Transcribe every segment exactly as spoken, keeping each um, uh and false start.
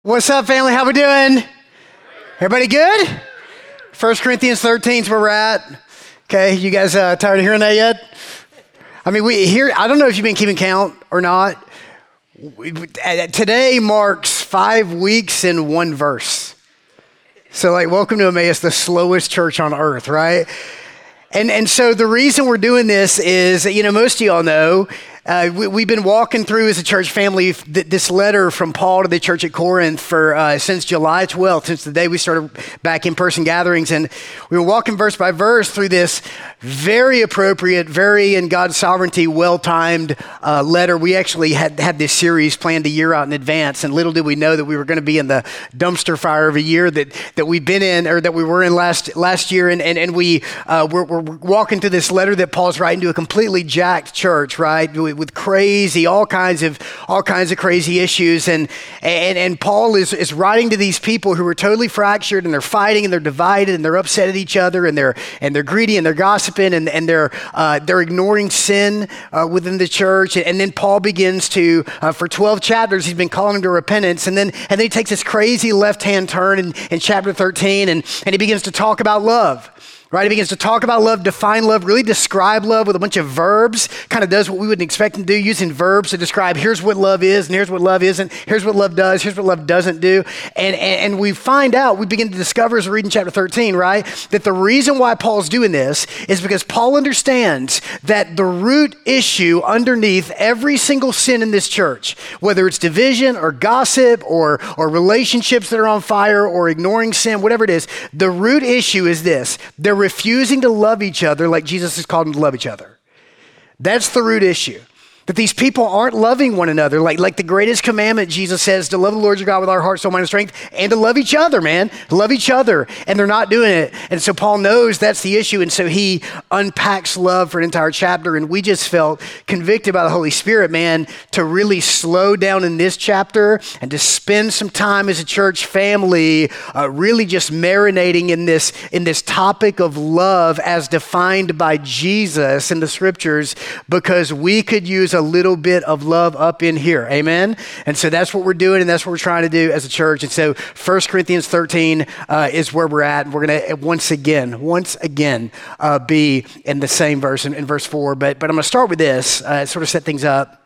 What's up, family? How we doing? Everybody good? First Corinthians thirteen is where we're at. Okay, you guys uh, tired of hearing that yet? I mean, we here. I don't know if you've been keeping count or not. We, uh, today marks five weeks in one verse. So, like, welcome to Emmaus, the slowest church on earth, right? And and so the reason we're doing this is, you know, most of y'all know. Uh, we, we've been walking through as a church family th- this letter from Paul to the church at Corinth for uh, since July twelfth, since the day we started back in-person gatherings. And we were walking verse by verse through this very appropriate, very in God's sovereignty, well-timed uh, letter. We actually had had this series planned a year out in advance, and little did we know that we were going to be in the dumpster fire of a year that that we've been in, or that we were in last last year. And and, and we uh, we're, we're walking through this letter that Paul's writing to a completely jacked church, right? We, with crazy, all kinds of, all kinds of crazy issues. And, and, and Paul is, is writing to these people who are totally fractured, and they're fighting, and they're divided, and they're upset at each other, and they're, and they're greedy, and they're gossiping, and, and they're, uh, they're ignoring sin uh, within the church. And, and then Paul begins to, uh, for twelve chapters, he's been calling them to repentance. And then, and then he takes this crazy left-hand turn in, in chapter thirteen, and, and he begins to talk about love. Right, he begins to talk about love, define love, really describe love with a bunch of verbs, kind of does what we wouldn't expect him to do, using verbs to describe here's what love is, and here's what love isn't, here's what love does, here's what love doesn't do. And, and, and we find out, we begin to discover as we read in chapter thirteen, right, that the reason why Paul's doing this is because Paul understands that the root issue underneath every single sin in this church, whether it's division or gossip or, or relationships that are on fire or ignoring sin, whatever it is, the root issue is this: they're refusing to love each other like Jesus has called them to love each other. That's the root issue. That these people aren't loving one another. Like, like the greatest commandment, Jesus says, to love the Lord your God with our heart, soul, mind, and strength, and to love each other, man. To love each other. And they're not doing it. And so Paul knows that's the issue. And so he unpacks love for an entire chapter. And we just felt convicted by the Holy Spirit, man, to really slow down in this chapter and to spend some time as a church family, uh, really just marinating in this, in this topic of love as defined by Jesus in the scriptures, because we could use a little bit of love up in here. Amen. And so that's what we're doing, and that's what we're trying to do as a church. And so First Corinthians thirteen uh, is where we're at. We're going to once again, once again uh, be in the same verse, in, in verse four. But, but I'm going to start with this, uh, sort of set things up.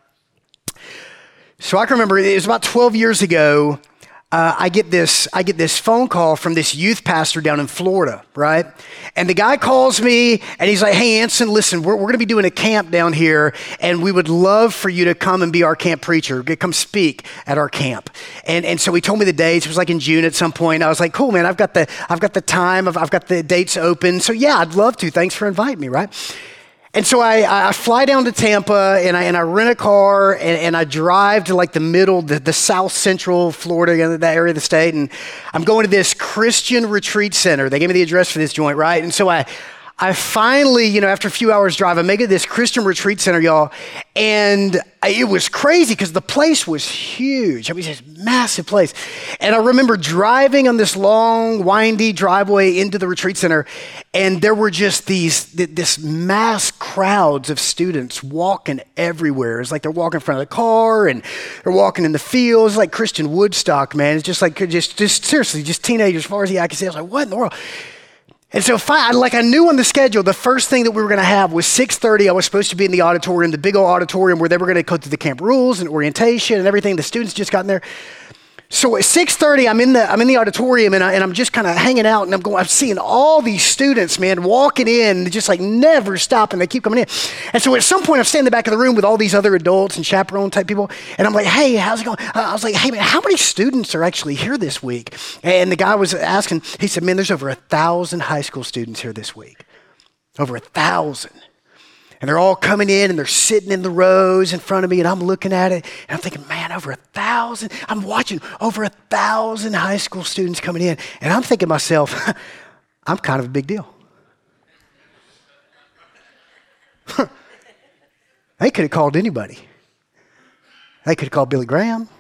So I can remember it was about twelve years ago. Uh, I get this, I get this phone call from this youth pastor down in Florida, right? And the guy calls me and he's like, "Hey, Anson, listen, we're, we're going to be doing a camp down here, and we would love for you to come and be our camp preacher, come speak at our camp." And and so he told me the dates. It was like in June at some point. I was like, "Cool, man, I've got the, I've got the time, I've, I've got the dates open. So yeah, I'd love to. Thanks for inviting me," right? And so I, I fly down to Tampa, and I and I rent a car, and, and I drive to like the middle, the, the south central Florida, that area of the state. And I'm going to this Christian retreat center. They gave me the address for this joint, right? And so I, I finally, you know, after a few hours drive, I make it to this Christian retreat center, y'all. And I, it was crazy because the place was huge. I mean, it's a massive place. And I remember driving on this long, windy driveway into the retreat center, and there were just these, this mass crowds of students walking everywhere. It's like they're walking in front of the car, and they're walking in the fields, like Christian Woodstock, man. It's just like, just, just seriously, just teenagers as far as the eye can see. I was like, what in the world? And so, fine, like I knew on the schedule, the first thing that we were going to have was six thirty. I was supposed to be in the auditorium, the big old auditorium where they were going to go through the camp rules and orientation and everything. The students just got in there. So at six thirty, I'm in the I'm in the auditorium, and, I, and I'm just kind of hanging out, and I'm going. I'm seeing all these students, man, walking in, just like never stopping. They keep coming in, and so at some point, I'm standing in the back of the room with all these other adults and chaperone type people, and I'm like, "Hey, how's it going?" Uh, I was like, "Hey, man, how many students are actually here this week?" And the guy was asking. He said, "Man, there's over a thousand high school students here this week, over a thousand." And they're all coming in, and they're sitting in the rows in front of me, and I'm looking at it, and I'm thinking, man, over a thousand. I'm watching over a thousand high school students coming in, and I'm thinking to myself, I'm kind of a big deal. They could have called anybody. They could have called Billy Graham.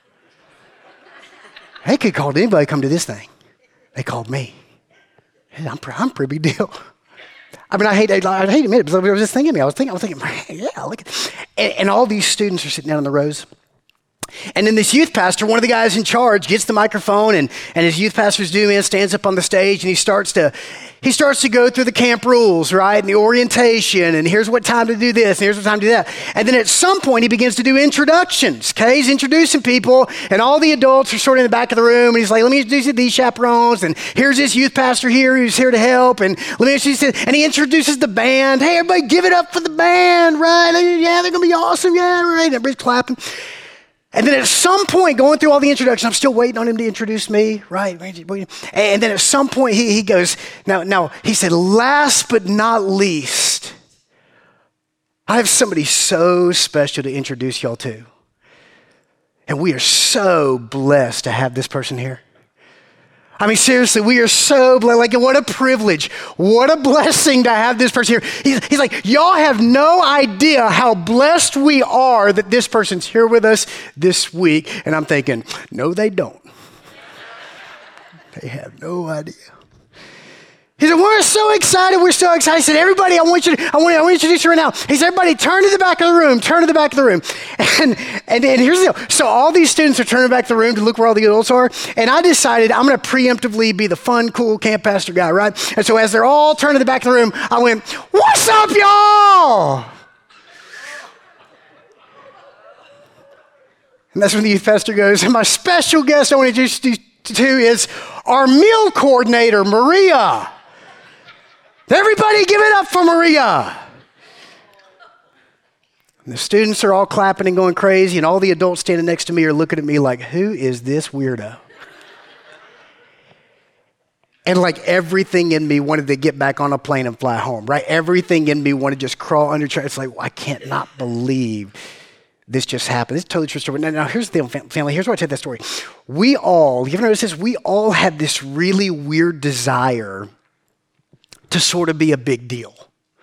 They could have called anybody to come to this thing. They called me. I'm, I'm a pretty big deal. I mean, I hate, I hate admit it, but I was just thinking, I was thinking, I was thinking, man, yeah, look at, and, and all these students are sitting down in the rows. And then this youth pastor, one of the guys in charge, gets the microphone, and, and his youth pastor's doing it, stands up on the stage, and he starts to he starts to go through the camp rules, right? And the orientation, and here's what time to do this, and here's what time to do that. And then at some point, he begins to do introductions, okay? He's introducing people, and all the adults are sort of in the back of the room, and he's like, let me introduce you to these chaperones, and here's this youth pastor here who's here to help, and let me introduce you, and he introduces the band. Hey, everybody, give it up for the band, right? Yeah, they're going to be awesome, yeah, right? And everybody's clapping. And then at some point, going through all the introductions, I'm still waiting on him to introduce me, right? And then at some point, he, he goes, now, now, he said, last but not least, I have somebody so special to introduce y'all to. And we are so blessed to have this person here. I mean, seriously, we are so blessed. Like, what a privilege. What a blessing to have this person here. He's, he's like, y'all have no idea how blessed we are that this person's here with us this week. And I'm thinking, no, they don't. They have no idea. He said, we're so excited. We're so excited. He said, everybody, I want you to, I want, I want to introduce you right now. He said, everybody, turn to the back of the room. Turn to the back of the room. And, and, and here's the deal. So all these students are turning back to the room to look where all the adults are. And I decided I'm going to preemptively be the fun, cool camp pastor guy, right? And so as they're all turning to the back of the room, I went, what's up, y'all? And that's when the youth pastor goes, and my special guest I want to introduce you to is our meal coordinator, Maria. Everybody give it up for Maria. And the students are all clapping and going crazy, and all the adults standing next to me are looking at me like, who is this weirdo? And like everything in me wanted to get back on a plane and fly home, right? Everything in me wanted to just crawl under. It's like, well, I can't not believe this just happened. This is a totally true story. Now, now here's the deal, family. Here's why I tell that story. We all, you ever notice this? We all have this really weird desire to sort of be a big deal.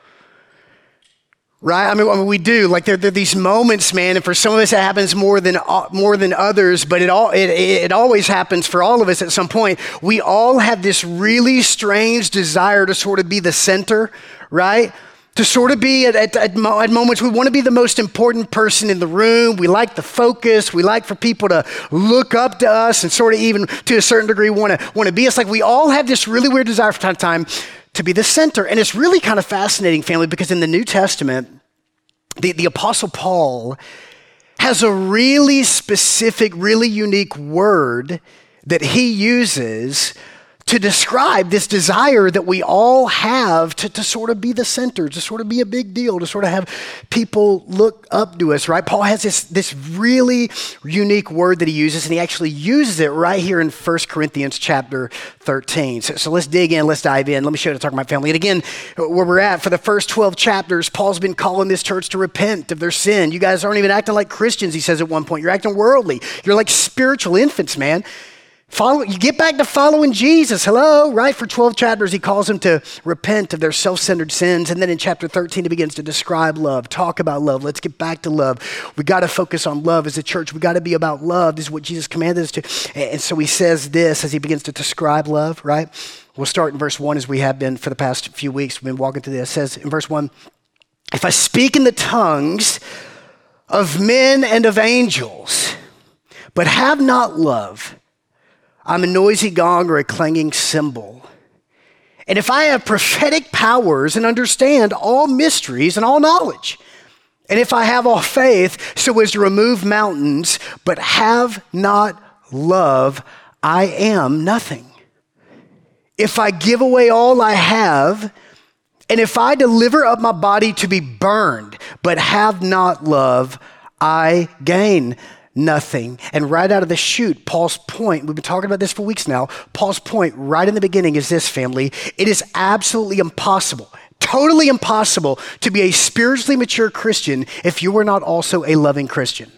Right? I mean, I mean we do. Like there, there are these moments, man, and for some of us it happens more than uh, more than others, but it all it, it always happens for all of us at some point. We all have this really strange desire to sort of be the center, right? To sort of be at, at, at, at moments, we want to be the most important person in the room. We like the focus. We like for people to look up to us and sort of even to a certain degree want to want to be us. Like we all have this really weird desire from time to time to be the center. And it's really kind of fascinating, family, because in the New Testament, the, the Apostle Paul has a really specific, really unique word that he uses to describe this desire that we all have to, to sort of be the center, to sort of be a big deal, to sort of have people look up to us, right? Paul has this, this really unique word that he uses, and he actually uses it right here in First Corinthians chapter thirteen. So, so let's dig in, let's dive in. Let me show you what I'm talking about, family. And again, where we're at, for the first twelve chapters, Paul's been calling this church to repent of their sin. You guys aren't even acting like Christians, he says at one point. You're acting worldly. You're like spiritual infants, man. Follow, you get back to following Jesus. Hello, right? For twelve chapters, he calls them to repent of their self-centered sins. And then in chapter thirteen, he begins to describe love, talk about love. Let's get back to love. We got to focus on love as a church. We got to be about love. This is what Jesus commanded us to. And so he says this as he begins to describe love, right? We'll start in verse one as we have been for the past few weeks. We've been walking through this. It says in verse one, if I speak in the tongues of men and of angels, but have not love, I'm a noisy gong or a clanging cymbal. And if I have prophetic powers and understand all mysteries and all knowledge, and if I have all faith so as to remove mountains, but have not love, I am nothing. If I give away all I have, and if I deliver up my body to be burned, but have not love, I gain nothing. And right out of the chute, Paul's point, we've been talking about this for weeks now, Paul's point right in the beginning is this, family. It is absolutely impossible, totally impossible to be a spiritually mature Christian if you are not also a loving Christian.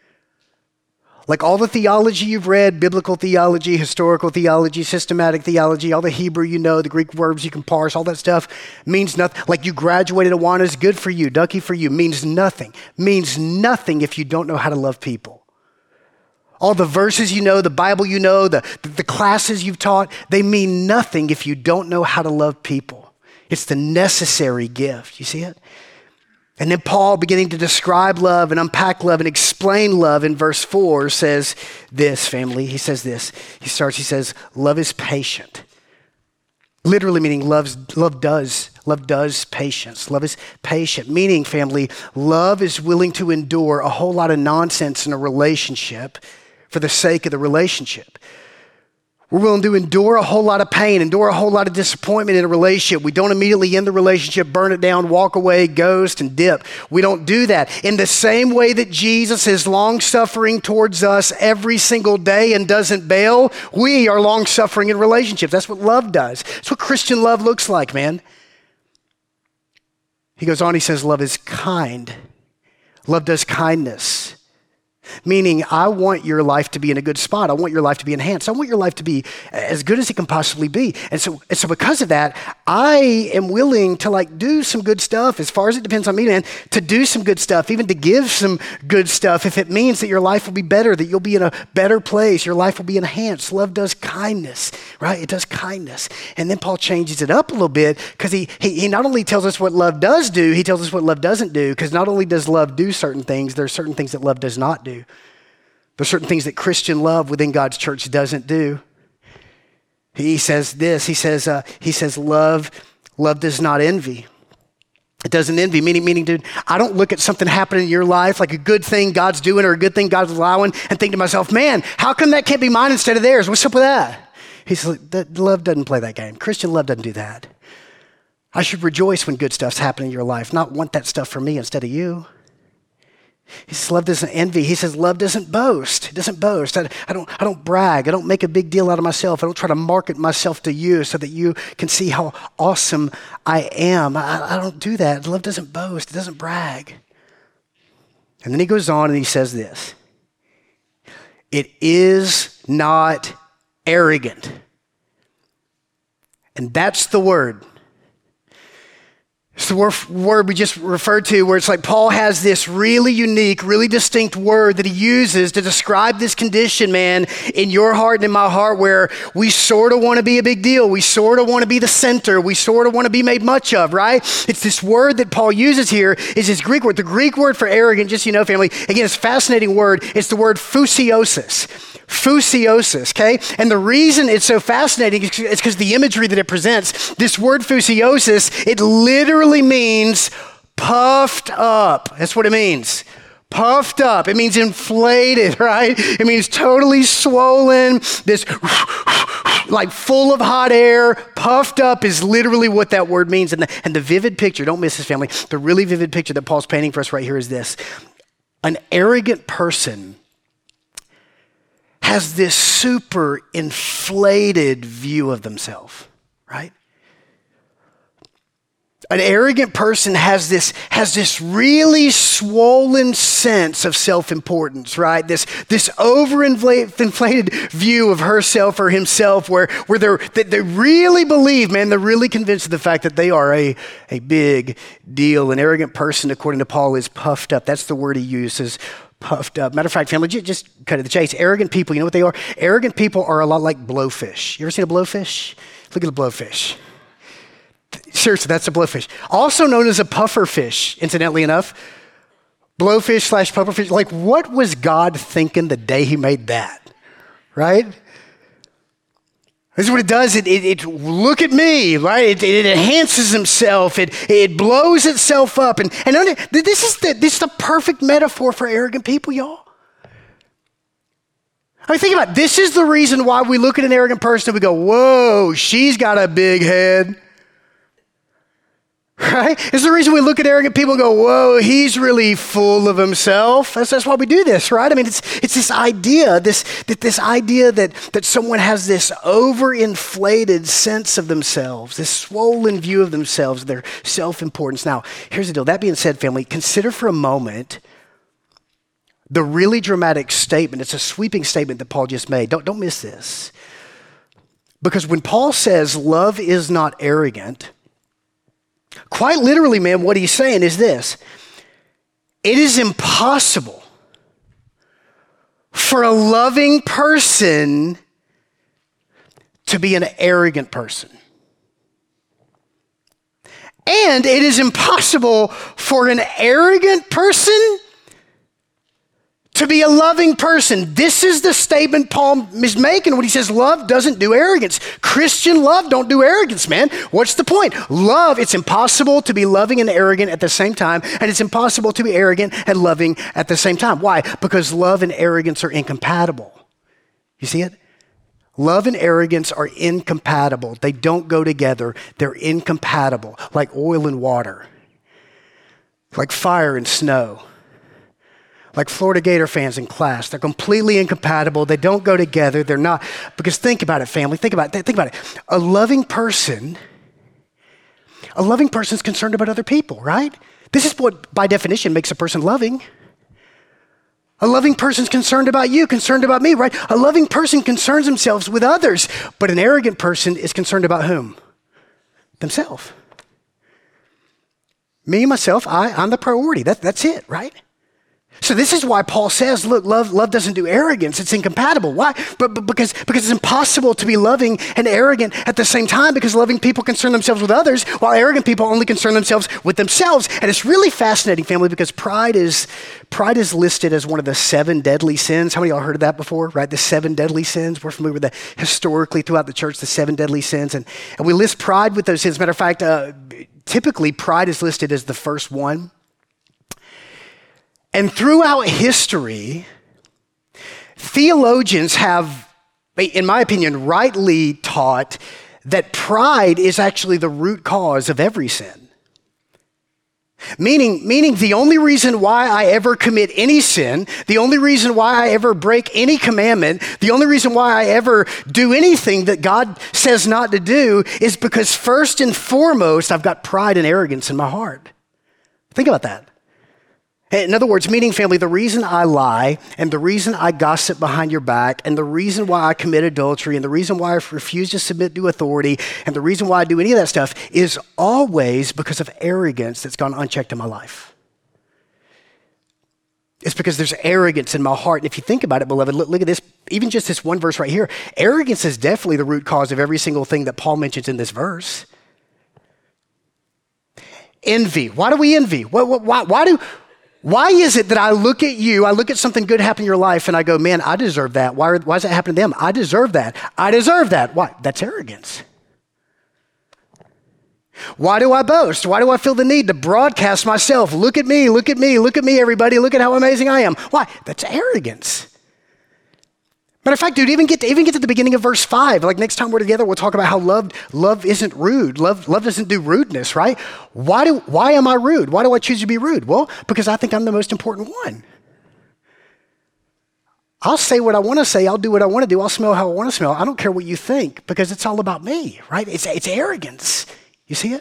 Like all the theology you've read, biblical theology, historical theology, systematic theology, all the Hebrew you know, the Greek verbs you can parse, all that stuff means nothing. Like you graduated Awanas, good for you, Ducky for you, means nothing. Means nothing if you don't know how to love people. All the verses you know, the Bible you know, the, the classes you've taught, they mean nothing if you don't know how to love people. It's the necessary gift. You see it? And then Paul, beginning to describe love and unpack love and explain love in verse four, says this, family. He says this. He starts, he says, love is patient. Literally meaning loves, love does. Love does patience. Love is patient. Meaning, family, love is willing to endure a whole lot of nonsense in a relationship for the sake of the relationship. We're willing to endure a whole lot of pain, endure a whole lot of disappointment in a relationship. We don't immediately end the relationship, burn it down, walk away, ghost, and dip. We don't do that. In the same way that Jesus is long-suffering towards us every single day and doesn't bail, we are long-suffering in relationships. That's what love does. That's what Christian love looks like, man. He goes on, he says, love is kind. Love does kindness. Meaning, I want your life to be in a good spot. I want your life to be enhanced. I want your life to be as good as it can possibly be. And so, and so because of that, I am willing to like do some good stuff as far as it depends on me, man, to do some good stuff, even to give some good stuff if it means that your life will be better, that you'll be in a better place, your life will be enhanced. Love does kindness, right? It does kindness. And then Paul changes it up a little bit because he, he, he not only tells us what love does do, he tells us what love doesn't do, because not only does love do certain things, there are certain things that love does not do. There's certain things that Christian love within God's church doesn't do. He says this, he says, uh, he says, love, love does not envy. It doesn't envy, meaning, meaning, dude, I don't look at something happening in your life, like a good thing God's doing or a good thing God's allowing, and think to myself, man, how come that can't be mine instead of theirs? What's up with that? He's like, that love doesn't play that game. Christian love doesn't do that. I should rejoice when good stuff's happening in your life, not want that stuff for me instead of you. He says love doesn't envy. He says love doesn't boast. It doesn't boast. I, I don't I don't brag. I don't make a big deal out of myself. I don't try to market myself to you so that you can see how awesome I am. I, I don't do that. Love doesn't boast. It doesn't brag. And then he goes on and he says this. It is not arrogant. And that's the word. It's the word we just referred to where it's like Paul has this really unique, really distinct word that he uses to describe this condition, man, in your heart and in my heart where we sort of want to be a big deal. We sort of want to be the center. We sort of want to be made much of, right? It's this word that Paul uses here is his Greek word. The Greek word for arrogant, just so you know, family, again, it's a fascinating word. It's the word phusiosis. Phusiosis, okay? And the reason it's so fascinating is because the imagery that it presents, this word phusiosis, it literally means puffed up. That's what it means. Puffed up. It means inflated, right? It means totally swollen, this like full of hot air. Puffed up is literally what that word means. And the, and the vivid picture, don't miss this, family, the really vivid picture that Paul's painting for us right here is this. An arrogant person has this super inflated view of themselves, right? An arrogant person has this, has this really swollen sense of self-importance, right? This, this overinflated view of herself or himself where, where they're, they, they really believe, man, they're really convinced of the fact that they are a, a big deal. An arrogant person, according to Paul, is puffed up. That's the word he uses. Puffed up. Matter of fact, family, just cut to the chase. Arrogant people, you know what they are? Arrogant people are a lot like blowfish. You ever seen a blowfish? Look at a blowfish. Seriously, that's a blowfish. Also known as a pufferfish, incidentally enough. Blowfish slash pufferfish. Like, what was God thinking the day he made that? Right? This is what it does. It, it, it look at me, right? It, it enhances himself. It, it blows itself up. And, and this is the, this is the perfect metaphor for arrogant people, y'all. I mean, think about it. This is the reason why we look at an arrogant person and we go, whoa, she's got a big head. Right? It's the reason we look at arrogant people and go, whoa, he's really full of himself. That's, that's why we do this, right? I mean, it's it's this idea, this that this idea that, that someone has this overinflated sense of themselves, this swollen view of themselves, their self-importance. Now, here's the deal. That being said, family, consider for a moment the really dramatic statement. It's a sweeping statement that Paul just made. Don't, don't miss this. Because when Paul says love is not arrogant, quite literally, man, what he's saying is this. It is impossible for a loving person to be an arrogant person. And it is impossible for an arrogant person to be a loving person. This is the statement Paul is making when he says love doesn't do arrogance. Christian love don't do arrogance, man. What's the point? Love, it's impossible to be loving and arrogant at the same time, and it's impossible to be arrogant and loving at the same time. Why? Because love and arrogance are incompatible. You see it? Love and arrogance are incompatible. They don't go together. They're incompatible, like oil and water, like fire and snow. Like Florida Gator fans in class. They're completely incompatible. They don't go together. They're not. Because think about it, family. Think about it. Think about it. A loving person, a loving person is concerned about other people, right? This is what, by definition, makes a person loving. A loving person is concerned about you, concerned about me, right? A loving person concerns themselves with others. But an arrogant person is concerned about whom? Themselves. Me, myself, I, I'm the priority. That, that's it, right? So this is why Paul says, look, love, love doesn't do arrogance. It's incompatible. Why? But, but because, because it's impossible to be loving and arrogant at the same time, because loving people concern themselves with others, while arrogant people only concern themselves with themselves. And it's really fascinating, family, because pride is pride is listed as one of the seven deadly sins. How many of y'all heard of that before, right? The seven deadly sins. We're familiar with that historically throughout the church, the seven deadly sins. And, and we list pride with those sins. Matter of fact, uh, typically pride is listed as the first one. And throughout history, theologians have, in my opinion, rightly taught that pride is actually the root cause of every sin. Meaning, meaning the only reason why I ever commit any sin, the only reason why I ever break any commandment, the only reason why I ever do anything that God says not to do is because first and foremost, I've got pride and arrogance in my heart. Think about that. In other words, meaning, family, the reason I lie and the reason I gossip behind your back and the reason why I commit adultery and the reason why I refuse to submit to authority and the reason why I do any of that stuff is always because of arrogance that's gone unchecked in my life. It's because there's arrogance in my heart. And if you think about it, beloved, look, look at this, even just this one verse right here. Arrogance is definitely the root cause of every single thing that Paul mentions in this verse. Envy. Why do we envy? Why, why, why do... Why is it that I look at you, I look at something good happen in your life and I go, man, I deserve that. Why, are, why is that happening to them? I deserve that. I deserve that. Why? That's arrogance. Why do I boast? Why do I feel the need to broadcast myself? Look at me, look at me, look at me, everybody. Look at how amazing I am. Why? That's arrogance. Matter of fact, dude, even get to, even get to the beginning of verse five. Like next time we're together, we'll talk about how love love isn't rude. Love love doesn't do rudeness, right? Why do why am I rude? Why do I choose to be rude? Well, because I think I'm the most important one. I'll say what I want to say. I'll do what I want to do. I'll smell how I want to smell. I don't care what you think because it's all about me, right? It's it's arrogance. You see it?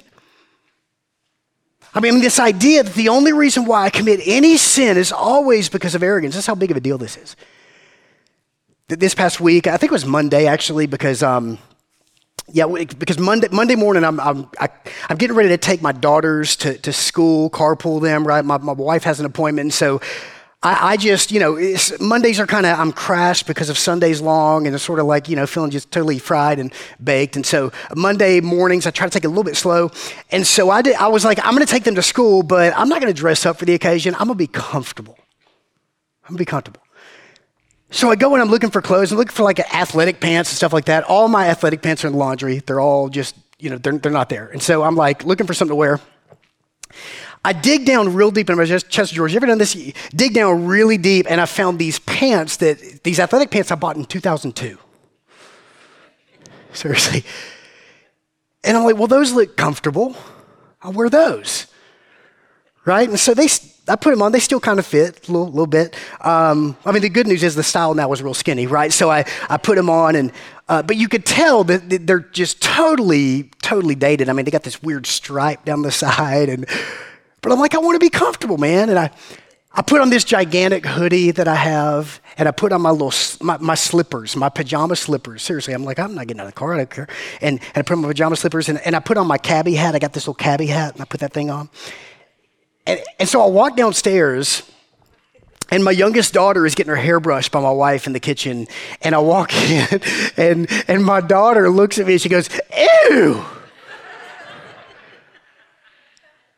I mean, this idea that the only reason why I commit any sin is always because of arrogance. That's how big of a deal this is. This past week, I think it was Monday actually, because um, yeah, because Monday Monday morning, I'm I'm I, I'm getting ready to take my daughters to to school, carpool them. Right, my my wife has an appointment, and so I, I just you know it's, Mondays are kind of I'm crashed because of Sundays long, and it's sort of like you know feeling just totally fried and baked. And so Monday mornings, I try to take it a little bit slow, and so I did. I was like, I'm going to take them to school, but I'm not going to dress up for the occasion. I'm going to be comfortable. I'm going to be comfortable. So I go and I'm looking for clothes. I'm looking for like athletic pants and stuff like that. All my athletic pants are in the laundry. They're all just, you know, they're, they're not there. And so I'm like looking for something to wear. I dig down real deep in my chest of drawers. You ever done this? Dig down really deep and I found these pants that, these athletic pants I bought in two thousand two. Seriously. And I'm like, well, those look comfortable. I'll wear those. Right? And so they, I put them on. They still kind of fit a little, little bit. Um, I mean, the good news is the style now is real skinny, right? So I, I put them on, and uh, but you could tell that they're just totally, totally dated. I mean, they got this weird stripe down the side, and but I'm like, I want to be comfortable, man. And I, I put on this gigantic hoodie that I have, and I put on my little, my, my slippers, my pajama slippers. Seriously, I'm like, I'm not getting out of the car. I don't care. And, and I put on my pajama slippers, and, and I put on my cabbie hat. I got this little cabbie hat, and I put that thing on. And, and so I walk downstairs, and my youngest daughter is getting her hair brushed by my wife in the kitchen. And I walk in, and, and my daughter looks at me, and she goes, ew.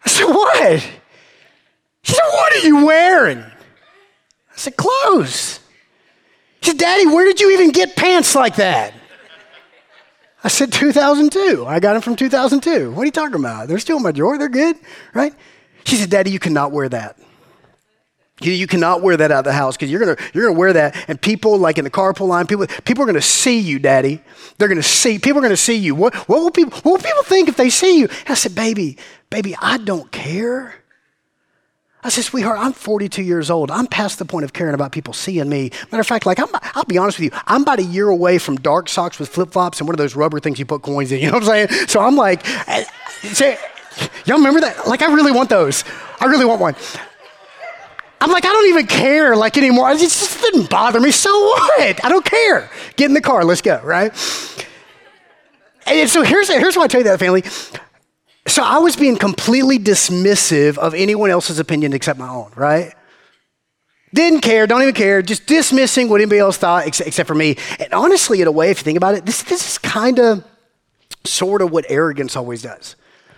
I said, what? She said, what are you wearing? I said, clothes. She said, Daddy, where did you even get pants like that? I said, two thousand two. I got them from two thousand two. What are you talking about? They're still in my drawer. They're good, right? She said, Daddy, you cannot wear that. You, you cannot wear that out of the house because you're gonna you're gonna wear that, and people like in the carpool line, people people are gonna see you, Daddy. They're gonna see people are gonna see you. What what will people what will people think if they see you? And I said, baby, baby, I don't care. I said, sweetheart, I'm forty-two years old. I'm past the point of caring about people seeing me. Matter of fact, like I'm, I'll be honest with you, I'm about a year away from dark socks with flip flops and one of those rubber things you put coins in. You know what I'm saying? So I'm like, say, y'all remember that? Like I really want those. I really want one. I'm like, I don't even care like anymore. It just didn't bother me. So what? I don't care. Get in the car. Let's go, right? And so here's, here's why I tell you that, family. So I was being completely dismissive of anyone else's opinion except my own, right? Didn't care, don't even care, just dismissing what anybody else thought except, except for me. And honestly, in a way, if you think about it, this, this is kind of sort of what arrogance always does.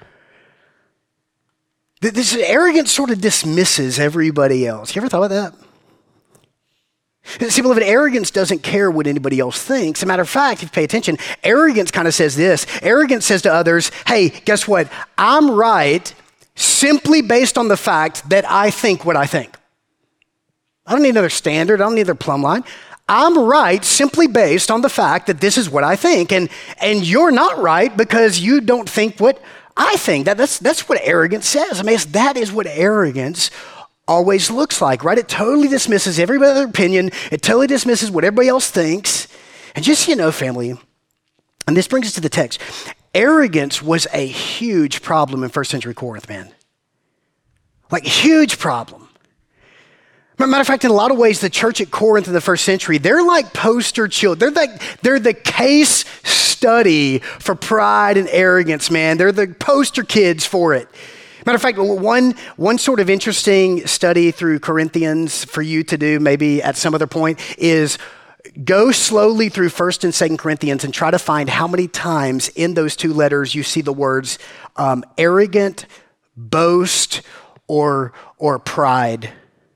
This arrogance sort of dismisses everybody else. You ever thought about that? See, beloved, arrogance doesn't care what anybody else thinks. As a matter of fact, if you pay attention, arrogance kind of says this. Arrogance says to others, hey, guess what? I'm right simply based on the fact that I think what I think. I don't need another standard. I don't need another plumb line. I'm right simply based on the fact that this is what I think. And, and you're not right because you don't think what I think. That, that's, that's what arrogance says. I mean, it's, that is what arrogance always looks like, right? It totally dismisses every other opinion. It totally dismisses what everybody else thinks. And just so you know, family, and this brings us to the text, arrogance was a huge problem in first century Corinth, man. Like, huge problem. Matter of fact, in a lot of ways, the church at Corinth in the first century, they're like poster children. They're like, they're the case study for pride and arrogance, man. They're the poster kids for it. Matter of fact, one, one sort of interesting study through Corinthians for you to do maybe at some other point is go slowly through First and Second Corinthians and try to find how many times in those two letters you see the words um, arrogant, boast, or, or pride.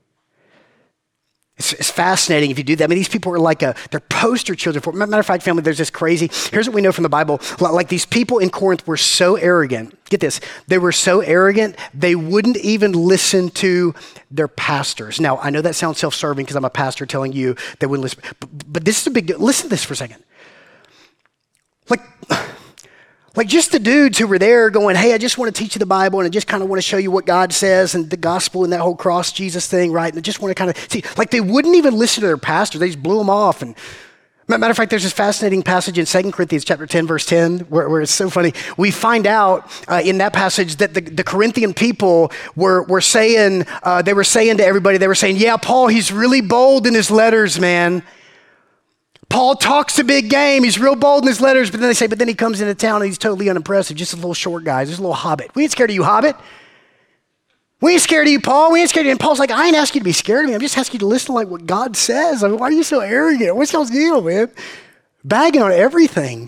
It's, it's fascinating if you do that. I mean, these people are like a, they're poster children for, matter of fact, family, there's this crazy, here's what we know from the Bible. Like these people in Corinth were so arrogant. Get this. They were so arrogant, they wouldn't even listen to their pastors. Now, I know that sounds self-serving because I'm a pastor telling you they wouldn't listen, but, but this is a big deal. Listen to this for a second. Like, Like just the dudes who were there going, hey, I just want to teach you the Bible and I just kind of want to show you what God says and the gospel and that whole cross Jesus thing, right? And I just want to kind of see, like they wouldn't even listen to their pastor. They just blew them off. And matter of fact, there's this fascinating passage in Second Corinthians chapter ten, verse ten, where, where it's so funny. We find out uh, in that passage that the, the Corinthian people were, were saying, uh, they were saying to everybody, they were saying, yeah, Paul, he's really bold in his letters, man. Paul talks a big game. He's real bold in his letters, but then they say, but then he comes into town and he's totally unimpressive. Just a little short guy, just a little hobbit. We ain't scared of you, hobbit. We ain't scared of you, Paul. We ain't scared of you. And Paul's like, I ain't asking you to be scared of me. I'm just asking you to listen to like what God says. I mean, why are you so arrogant? What's y'all's deal, man? Bagging on everything.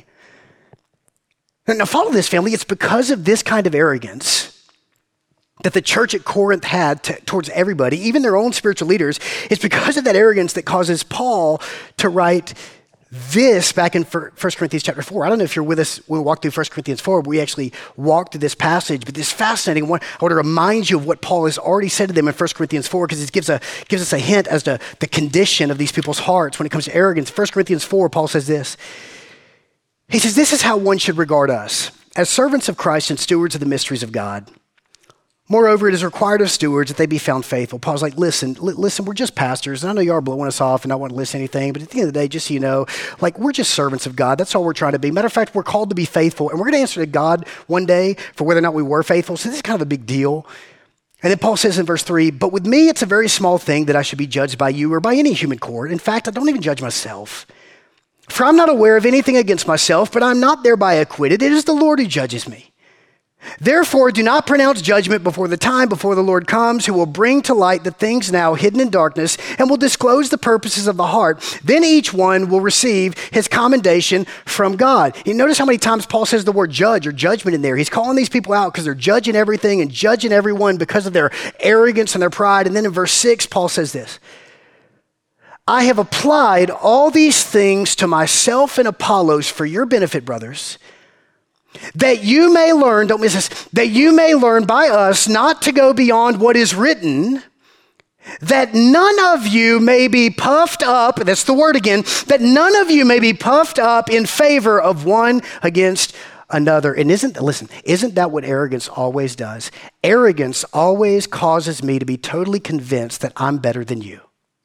Now follow this, family. It's because of this kind of arrogance that the church at Corinth had to, towards everybody, even their own spiritual leaders. It's because of that arrogance that causes Paul to write this back in First Corinthians chapter four. I don't know if you're with us when we walked through First Corinthians four, but we actually walked through this passage, but this fascinating one. I want to remind you of what Paul has already said to them in First Corinthians four, because it gives, a, gives us a hint as to the condition of these people's hearts when it comes to arrogance. First Corinthians four, Paul says this. He says, this is how one should regard us, as servants of Christ and stewards of the mysteries of God. Moreover, it is required of stewards that they be found faithful. Paul's like, listen, li- listen, we're just pastors. And I know you are blowing us off and not want to listen to anything, but at the end of the day, just so you know, like we're just servants of God. That's all we're trying to be. Matter of fact, we're called to be faithful. And we're going to answer to God one day for whether or not we were faithful. So this is kind of a big deal. And then Paul says in verse three, but with me, it's a very small thing that I should be judged by you or by any human court. In fact, I don't even judge myself. For I'm not aware of anything against myself, but I'm not thereby acquitted. It is the Lord who judges me. Therefore, do not pronounce judgment before the time, before the Lord comes, who will bring to light the things now hidden in darkness and will disclose the purposes of the heart. Then each one will receive his commendation from God. You notice how many times Paul says the word judge or judgment in there. He's calling these people out because they're judging everything and judging everyone because of their arrogance and their pride. And then in verse six, Paul says this: I have applied all these things to myself and Apollos for your benefit, brothers, that you may learn, don't miss this, that you may learn by us not to go beyond what is written, that none of you may be puffed up, that's the word again, that none of you may be puffed up in favor of one against another. And isn't, listen, isn't that what arrogance always does? Arrogance always causes me to be totally convinced that I'm better than you.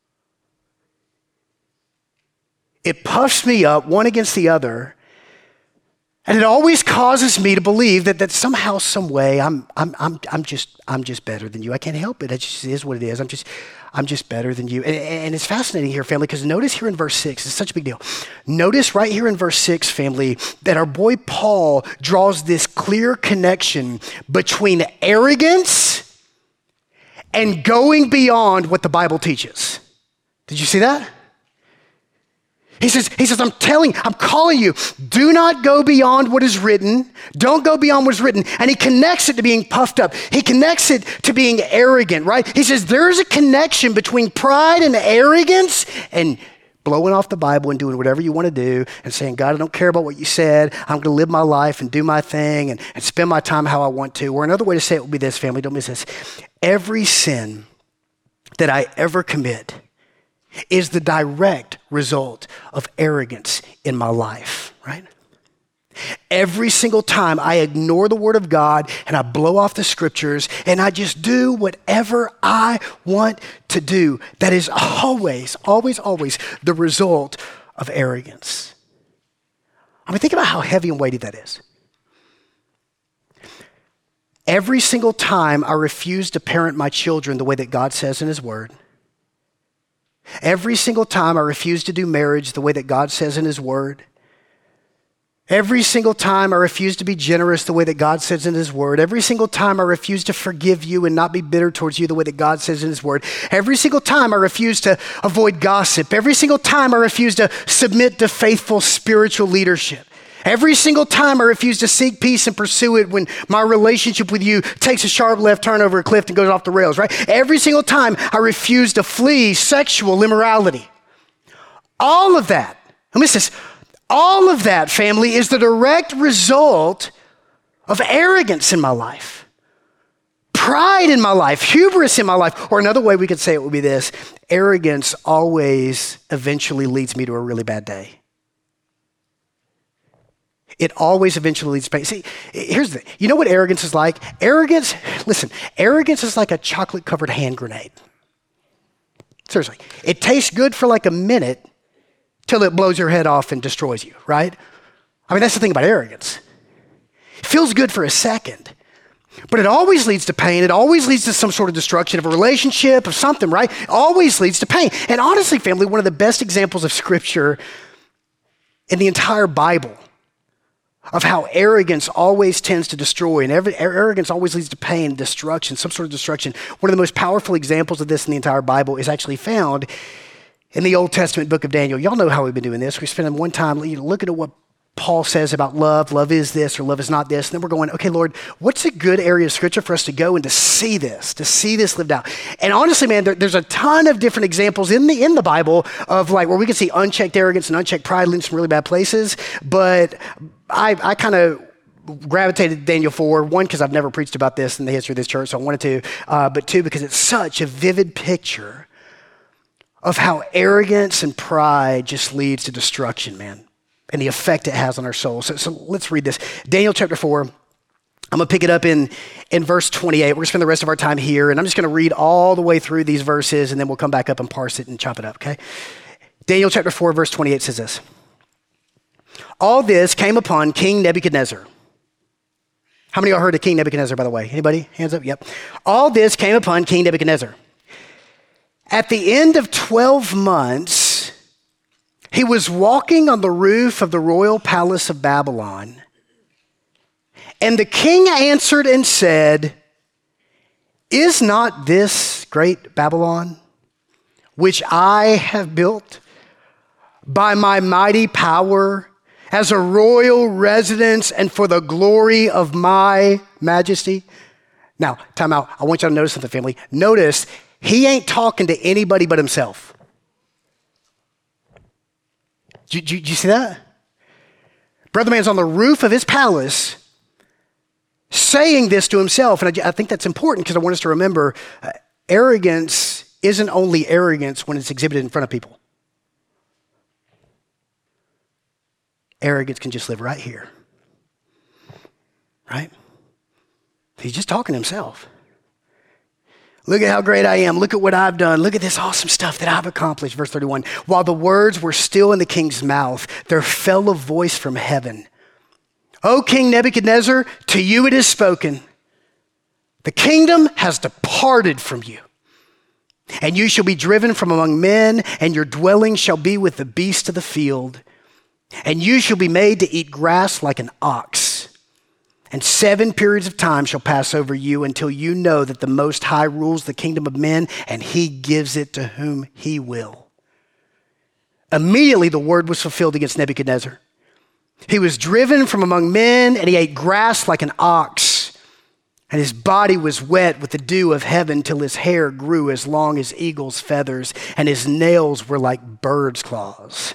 It puffs me up one against the other. And it always causes me to believe that, that somehow, some way, I'm, I'm, I'm, I'm just, I'm just better than you. I can't help it. It just is what it is. I'm just, I'm just better than you. And, and it's fascinating here, family, because notice here in verse six, it's such a big deal. Notice right here in verse six, family, that our boy Paul draws this clear connection between arrogance and going beyond what the Bible teaches. Did you see that? He says, he says, I'm telling, I'm calling you, do not go beyond what is written. Don't go beyond what is written. And he connects it to being puffed up. He connects it to being arrogant, right? He says, there's a connection between pride and arrogance and blowing off the Bible and doing whatever you want to do and saying, God, I don't care about what you said. I'm going to live my life and do my thing and, and spend my time how I want to. Or another way to say it would be this, family, don't miss this. Every sin that I ever commit is the direct result of arrogance in my life, right? Every single time I ignore the word of God and I blow off the scriptures and I just do whatever I want to do, that is always, always, always the result of arrogance. I mean, think about how heavy and weighty that is. Every single time I refuse to parent my children the way that God says in his word, every single time I refuse to do marriage the way that God says in his word, every single time I refuse to be generous the way that God says in his word, every single time I refuse to forgive you and not be bitter towards you the way that God says in his word, every single time I refuse to avoid gossip, every single time I refuse to submit to faithful spiritual leadership, every single time I refuse to seek peace and pursue it when my relationship with you takes a sharp left turn over a cliff and goes off the rails, right? Every single time I refuse to flee sexual immorality. All of that, let me say this, all of that, family, is the direct result of arrogance in my life, pride in my life, hubris in my life. Or another way we could say it would be this: arrogance always eventually leads me to a really bad day. It always eventually leads to pain. See, here's the thing. You know what arrogance is like? Arrogance, listen, arrogance is like a chocolate-covered hand grenade. Seriously. It tastes good for like a minute till it blows your head off and destroys you, right? I mean, that's the thing about arrogance. It feels good for a second, but it always leads to pain. It always leads to some sort of destruction of a relationship, of something, right? It always leads to pain. And honestly, family, one of the best examples of scripture in the entire Bible of how arrogance always tends to destroy, and every, arrogance always leads to pain and destruction, some sort of destruction. One of the most powerful examples of this in the entire Bible is actually found in the Old Testament book of Daniel. Y'all know how we've been doing this. We spend one time you know, looking at what Paul says about love. Love is this or love is not this. And then we're going, okay, Lord, what's a good area of scripture for us to go and to see this, to see this lived out? And honestly, man, there, there's a ton of different examples in the in the Bible of like where we can see unchecked arrogance and unchecked pride leading to some really bad places. But I, I kind of gravitated to Daniel four, one, because I've never preached about this in the history of this church, so I wanted to, uh, but two, because it's such a vivid picture of how arrogance and pride just leads to destruction, man, and the effect it has on our souls. So, so let's read this. Daniel chapter four. I'm going to pick it up in, in verse twenty-eight. We're going to spend the rest of our time here, and I'm just going to read all the way through these verses, and then we'll come back up and parse it and chop it up, okay? Daniel chapter four, verse twenty-eight says this. All this came upon King Nebuchadnezzar. How many of y'all heard of King Nebuchadnezzar, by the way? Anybody? Hands up? Yep. All this came upon King Nebuchadnezzar. At the end of twelve months, he was walking on the roof of the royal palace of Babylon, And the king answered and said, is not this great Babylon, which I have built by my mighty power as a royal residence and for the glory of my majesty? Now, time out. I want you to notice something, family. Notice he ain't talking to anybody but himself. Do, do, do you see that? Brother man's on the roof of his palace saying this to himself. And I, I think that's important because I want us to remember uh, arrogance isn't only arrogance when it's exhibited in front of people. Arrogance can just live right here. Right? He's just talking to himself. Look at how great I am. Look at what I've done. Look at this awesome stuff that I've accomplished. Verse thirty-one, while the words were still in the king's mouth, there fell a voice from heaven. O King Nebuchadnezzar, to you it is spoken. The kingdom has departed from you, and you shall be driven from among men, and your dwelling shall be with the beasts of the field, and you shall be made to eat grass like an ox. And seven periods of time shall pass over you until you know that the Most High rules the kingdom of men, and he gives it to whom he will. Immediately the word was fulfilled against Nebuchadnezzar. He was driven from among men, and he ate grass like an ox. And his body was wet with the dew of heaven till his hair grew as long as eagle's feathers, and his nails were like bird's claws.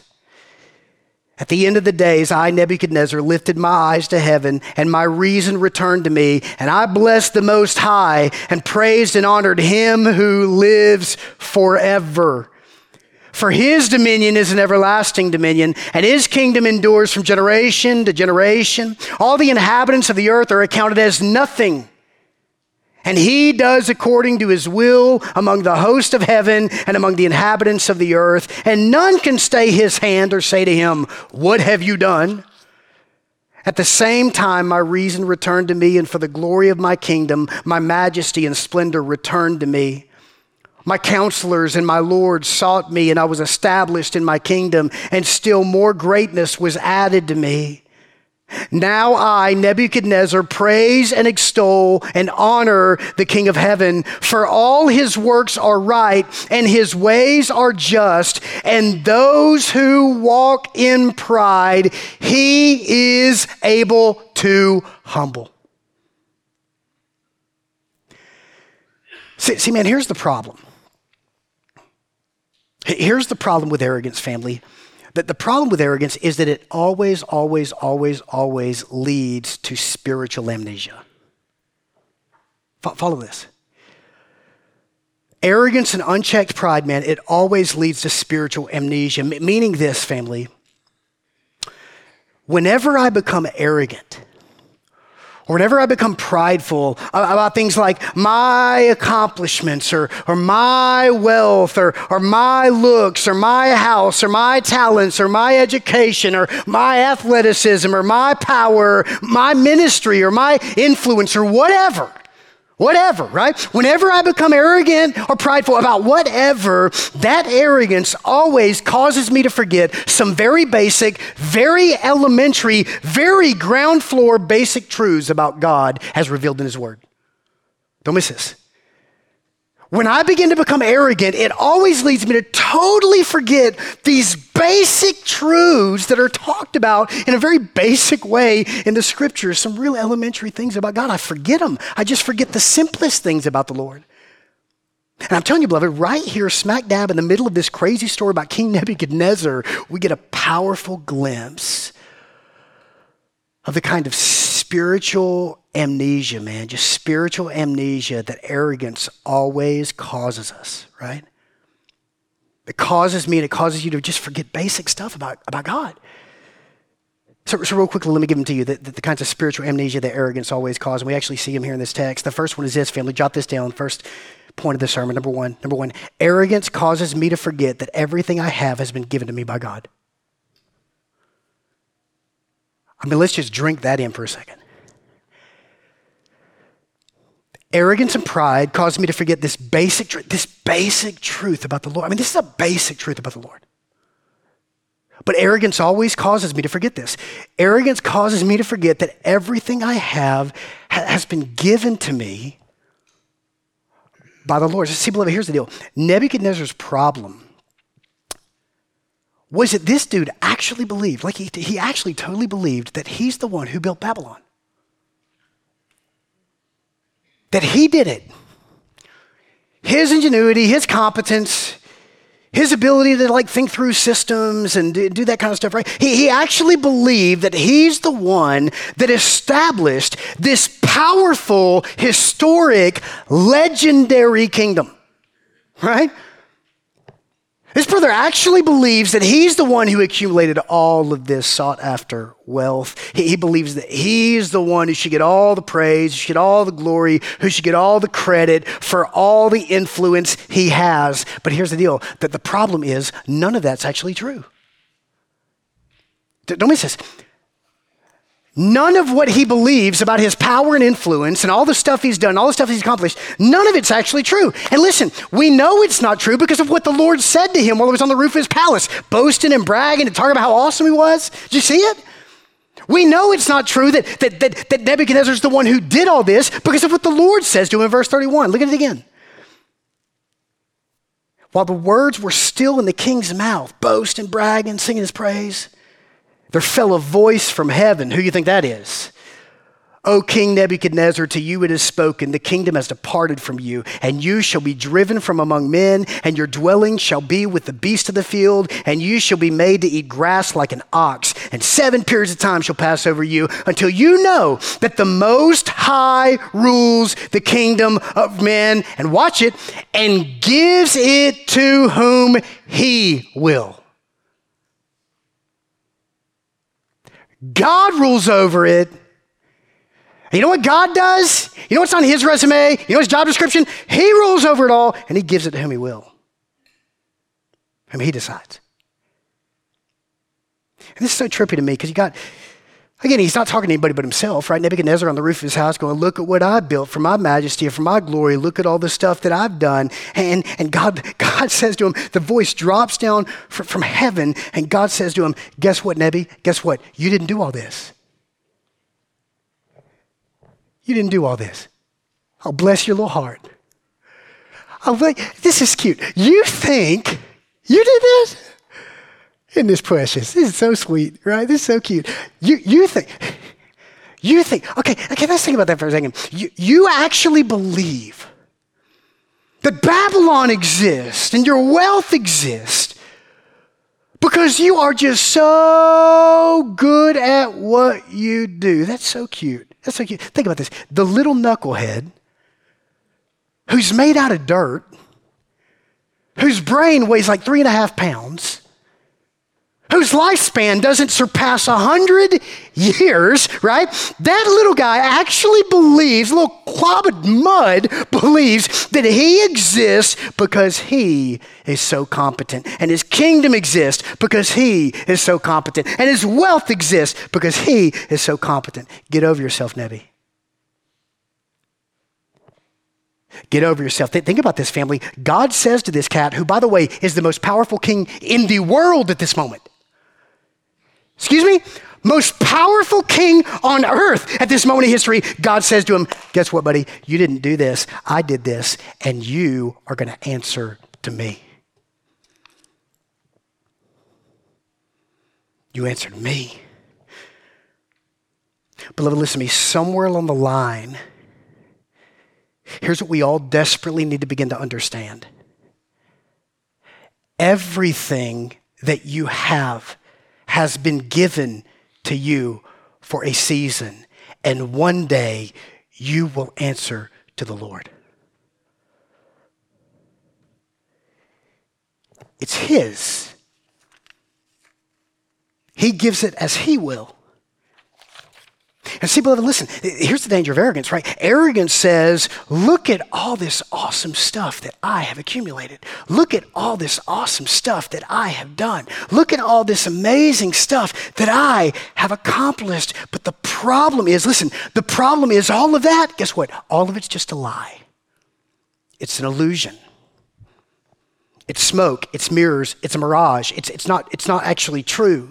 At the end of the days, I, Nebuchadnezzar, lifted my eyes to heaven, and my reason returned to me, and I blessed the Most High and praised and honored him who lives forever. For his dominion is an everlasting dominion, and his kingdom endures from generation to generation. All the inhabitants of the earth are accounted as nothing. And he does according to his will among the host of heaven and among the inhabitants of the earth. And none can stay his hand or say to him, what have you done? At the same time, my reason returned to me, and for the glory of my kingdom, my majesty and splendor returned to me. My counselors and my lords sought me, and I was established in my kingdom, and still more greatness was added to me. Now I, Nebuchadnezzar, praise and extol and honor the King of heaven, for all his works are right and his ways are just, and those who walk in pride, he is able to humble. See, see, man, here's the problem. Here's the problem with arrogance, family. That the problem with arrogance is that it always, always, always, always leads to spiritual amnesia. F- follow this. Arrogance and unchecked pride, man, it always leads to spiritual amnesia. M- meaning this, family. Whenever I become arrogant, or whenever I become prideful about things like my accomplishments or, or my wealth or, or my looks or my house or my talents or my education or my athleticism or my power, my ministry or my influence or whatever, whatever, right? Whenever I become arrogant or prideful about whatever, that arrogance always causes me to forget some very basic, very elementary, very ground floor basic truths about God as revealed in his word. Don't miss this. When I begin to become arrogant, it always leads me to totally forget these basic truths that are talked about in a very basic way in the scriptures, some real elementary things about God. I forget them. I just forget the simplest things about the Lord. And I'm telling you, beloved, right here, smack dab in the middle of this crazy story about King Nebuchadnezzar, we get a powerful glimpse of the kind of spiritual amnesia, man, just spiritual amnesia that arrogance always causes us, right? It causes me and it causes you to just forget basic stuff about, about God. So, so real quickly, let me give them to you, the, the, the kinds of spiritual amnesia that arrogance always causes. And we actually see them here in this text. The first one is this, family. Jot this down. First point of the sermon, number one. Number one, arrogance causes me to forget that everything I have has been given to me by God. I mean, let's just drink that in for a second. Arrogance and pride cause me to forget this basic truth, this basic truth about the Lord. I mean, this is a basic truth about the Lord. But arrogance always causes me to forget this. Arrogance causes me to forget that everything I have ha- has been given to me by the Lord. See, beloved, here's the deal. Nebuchadnezzar's problem was that this dude actually believed, like he, he actually totally believed that he's the one who built Babylon. That he did it. His ingenuity, his competence, his ability to like think through systems and do, do that kind of stuff, right? He, he actually believed that he's the one that established this powerful, historic, legendary kingdom, right? This brother actually believes that he's the one who accumulated all of this sought after wealth. He, he believes that he's the one who should get all the praise, who should get all the glory, who should get all the credit for all the influence he has. But here's the deal, that the problem is none of that's actually true. Don't miss this. None of what he believes about his power and influence and all the stuff he's done, all the stuff he's accomplished, none of it's actually true. And listen, we know it's not true because of what the Lord said to him while he was on the roof of his palace, boasting and bragging and talking about how awesome he was. Did you see it? We know it's not true that, that, that, that Nebuchadnezzar's the one who did all this because of what the Lord says to him in verse thirty-one. Look at it again. While the words were still in the king's mouth, boasting, bragging, singing his praise, there fell a voice from heaven. Who do you think that is? O King Nebuchadnezzar, to you it is spoken, the kingdom has departed from you, and you shall be driven from among men, and your dwelling shall be with the beasts of the field, and you shall be made to eat grass like an ox, and seven periods of time shall pass over you, until you know that the Most High rules the kingdom of men, and watch it, and gives it to whom he will. God rules over it. You know what God does? You know what's on his resume? You know his job description? He rules over it all, and he gives it to whom he will. Whom he decides. And this is so trippy to me because you got, again, he's not talking to anybody but himself, right? Nebuchadnezzar on the roof of his house going, look at what I built for my majesty and for my glory. Look at all the stuff that I've done. And, and God, God says to him, the voice drops down fr- from heaven, and God says to him, guess what, Nebi? Guess what? You didn't do all this. You didn't do all this. I'll bless your little heart. I'll bless, this is cute. You think you did this? Isn't this precious? This is so sweet, right? This is so cute. You you think, you think, okay, okay, let's think about that for a second. You, you actually believe that Babylon exists and your wealth exists because you are just so good at what you do. That's so cute. That's so cute. Think about this. The little knucklehead who's made out of dirt, whose brain weighs like three and a half pounds, whose lifespan doesn't surpass a hundred years, right? That little guy actually believes, little clod of mud believes that he exists because he is so competent. And his kingdom exists because he is so competent. And his wealth exists because he is so competent. Get over yourself, Nebi. Get over yourself. Think about this, family. God says to this cat, who, by the way, is the most powerful king in the world at this moment. Excuse me? Most powerful king on earth at this moment in history. God says to him, guess what, buddy? You didn't do this. I did this, and you are going to answer to me. You answered me. Beloved, listen to me. Somewhere along the line, here's what we all desperately need to begin to understand. Everything that you have has been given to you for a season, and one day you will answer to the Lord. It's his. He gives it as he will. And see, beloved, listen, here's the danger of arrogance, right? Arrogance says, look at all this awesome stuff that I have accumulated. Look at all this awesome stuff that I have done. Look at all this amazing stuff that I have accomplished. But the problem is, listen, the problem is all of that, guess what? All of it's just a lie. It's an illusion. It's smoke, it's mirrors, it's a mirage. It's, it's, not, it's not actually true.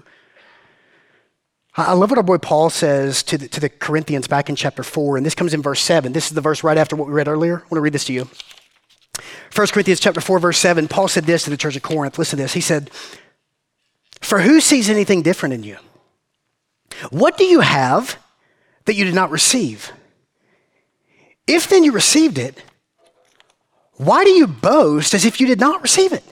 I love what our boy Paul says to the, to the Corinthians back in chapter four, and this comes in verse seven. This is the verse right after what we read earlier. I want to read this to you. First Corinthians chapter four, verse seven, Paul said this to the church of Corinth. Listen to this. He said, "For who sees anything different in you? What do you have that you did not receive? If then you received it, why do you boast as if you did not receive it?"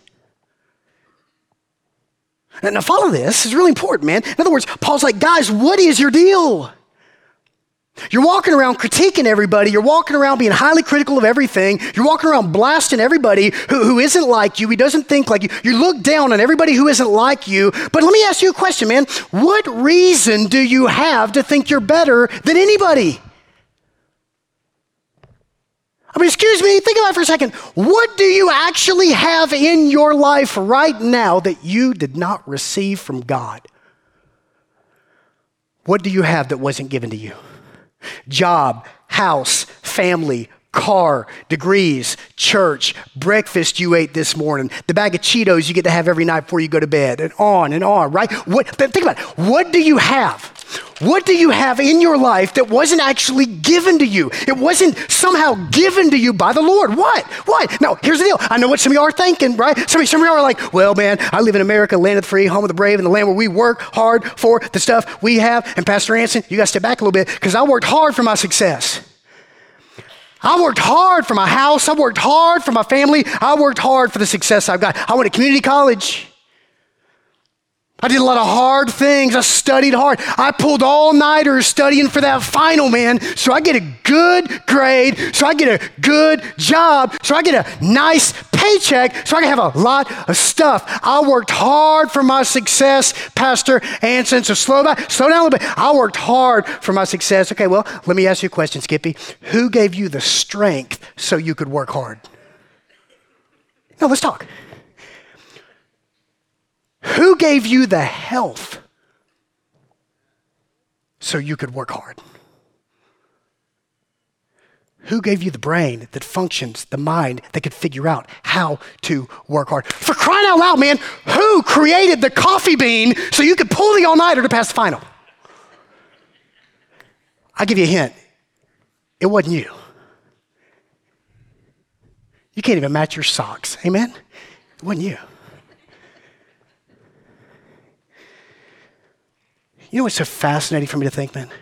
Now follow this. This is really important, man. In other words, Paul's like, guys, what is your deal? You're walking around critiquing everybody. You're walking around being highly critical of everything. You're walking around blasting everybody who, who isn't like you. He doesn't think like you. You look down on everybody who isn't like you. But let me ask you a question, man. What reason do you have to think you're better than anybody? I mean, excuse me, think about it for a second. What do you actually have in your life right now that you did not receive from God? What do you have that wasn't given to you? Job, house, family, car, degrees, church, breakfast you ate this morning, the bag of Cheetos you get to have every night before you go to bed, and on and on, right? What, think about it. What do you have? What do you have in your life that wasn't actually given to you? It wasn't somehow given to you by the Lord. What? What? Now, here's the deal. I know what some of y'all are thinking, right? Some of, some of y'all are like, well, man, I live in America, land of the free, home of the brave, and the land where we work hard for the stuff we have. And Pastor Anson, you got to step back a little bit because I worked hard for my success. I worked hard for my house. I worked hard for my family. I worked hard for the success I've got. I went to community college. I did a lot of hard things. I studied hard. I pulled all-nighters studying for that final, man, so I get a good grade, so I get a good job, so I get a nice paycheck, so I can have a lot of stuff. I worked hard for my success, Pastor Anson, so slow down, slow down a little bit. I worked hard for my success. Okay, well, let me ask you a question, Skippy. Who gave you the strength so you could work hard? No, let's talk. Who gave you the health so you could work hard? Who gave you the brain that functions, the mind that could figure out how to work hard? For crying out loud, man, who created the coffee bean so you could pull the all-nighter to pass the final? I'll give you a hint. It wasn't you. You can't even match your socks. Amen? It wasn't you. You know what's so fascinating for me to think, man?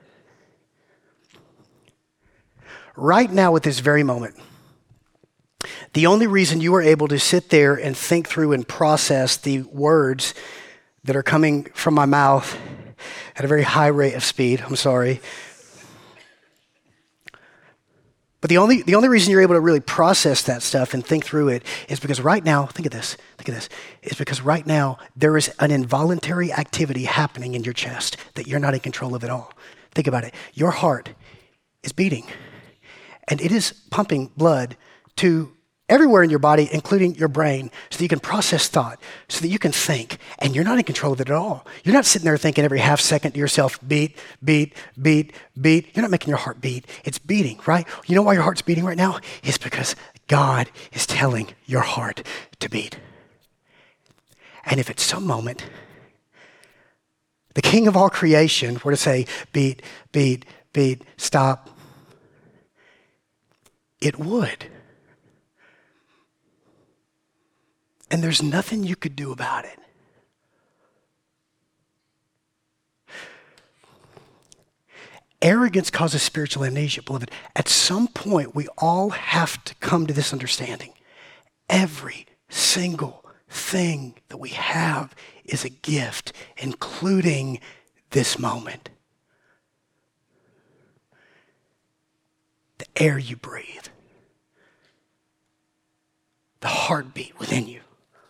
Right now at this very moment, the only reason you are able to sit there and think through and process the words that are coming from my mouth at a very high rate of speed, I'm sorry. But the only, the only reason you're able to really process that stuff and think through it is because right now, think of this, think of this, is because right now there is an involuntary activity happening in your chest that you're not in control of at all. Think about it. Your heart is beating and it is pumping blood to everywhere in your body, including your brain, so that you can process thought, so that you can think, and you're not in control of it at all. You're not sitting there thinking every half second to yourself, beat, beat, beat, beat. You're not making your heart beat. It's beating, right? You know why your heart's beating right now? It's because God is telling your heart to beat. And if at some moment, the King of all creation were to say, beat, beat, beat, stop, it would. And there's nothing you could do about it. Arrogance causes spiritual amnesia, beloved. At some point, we all have to come to this understanding. Every single thing that we have is a gift, including this moment. The air you breathe. The heartbeat within you.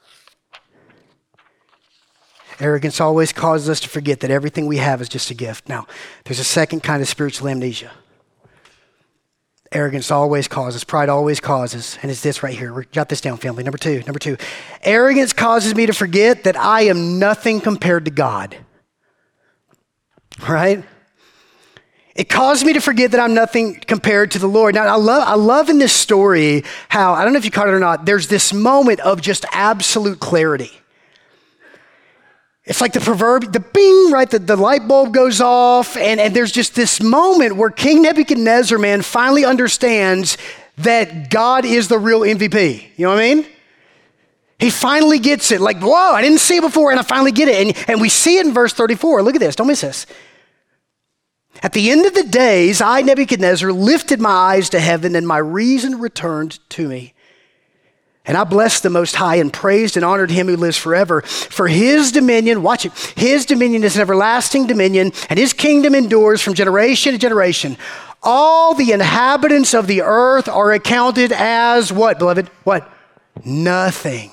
Arrogance always causes us to forget that everything we have is just a gift. Now, there's a second kind of spiritual amnesia. Arrogance always causes, pride always causes, and it's this right here. Jot this down, family. Number two, number two. Arrogance causes me to forget that I am nothing compared to God. Right? It caused me to forget that I'm nothing compared to the Lord. Now, I love, I love in this story how, I don't know if you caught it or not, there's this moment of just absolute clarity. It's like the proverb, the bing, right? The, the light bulb goes off, and, and there's just this moment where King Nebuchadnezzar, man, finally understands that God is the real M V P. You know what I mean? He finally gets it. Like, whoa, I didn't see it before, and I finally get it. And, and we see it in verse thirty-four. Look at this. Don't miss this. At the end of the days, I, Nebuchadnezzar, lifted my eyes to heaven, and my reason returned to me. And I blessed the Most High and praised and honored him who lives forever. For his dominion, watch it, his dominion is an everlasting dominion, and his kingdom endures from generation to generation. All the inhabitants of the earth are accounted as what, beloved? What? Nothing.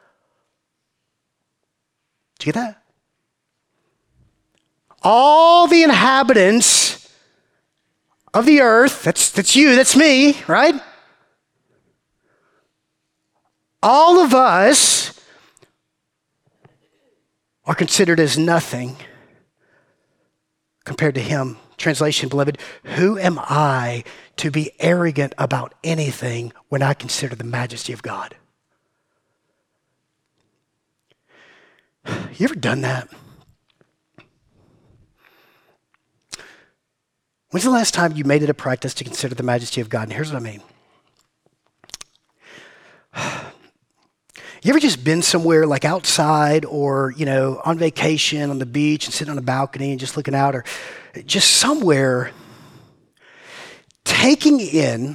Did you get that? All the inhabitants of the earth, that's, that's you, that's me, right? All of us are considered as nothing compared to him. Translation, beloved, who am I to be arrogant about anything when I consider the majesty of God? You ever done that? When's the last time you made it a practice to consider the majesty of God? And here's what I mean. You ever just been somewhere like outside or, you know, on vacation on the beach and sitting on a balcony and just looking out, or just somewhere taking in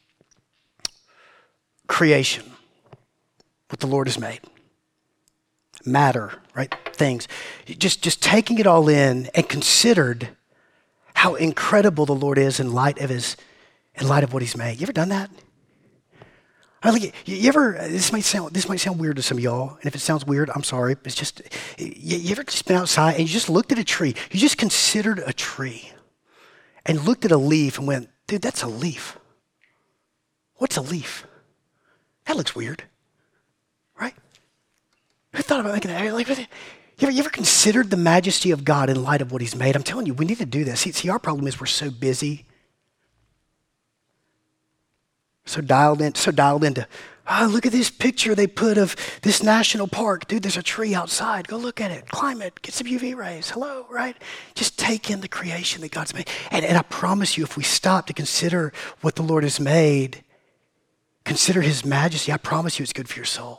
creation, what the Lord has made, matter, right? Things, just, just taking it all in and considered how incredible the Lord is in light of his, in light of what he's made. You ever done that? I mean, like, you ever, this might sound this might sound weird to some of y'all, and if it sounds weird, I'm sorry. It's just, you, you ever just been outside and you just looked at a tree, you just considered a tree and looked at a leaf and went, dude, that's a leaf. What's a leaf? That looks weird, right? Who thought about making that? Like, you ever, you ever considered the majesty of God in light of what he's made? I'm telling you, we need to do this. See, see our problem is we're so busy. So dialed in, so dialed into, oh, look at this picture they put of this national park. Dude, there's a tree outside. Go look at it, climb it, get some U V rays. Hello, right? Just take in the creation that God's made. And, and I promise you, if we stop to consider what the Lord has made, consider his majesty, I promise you it's good for your soul.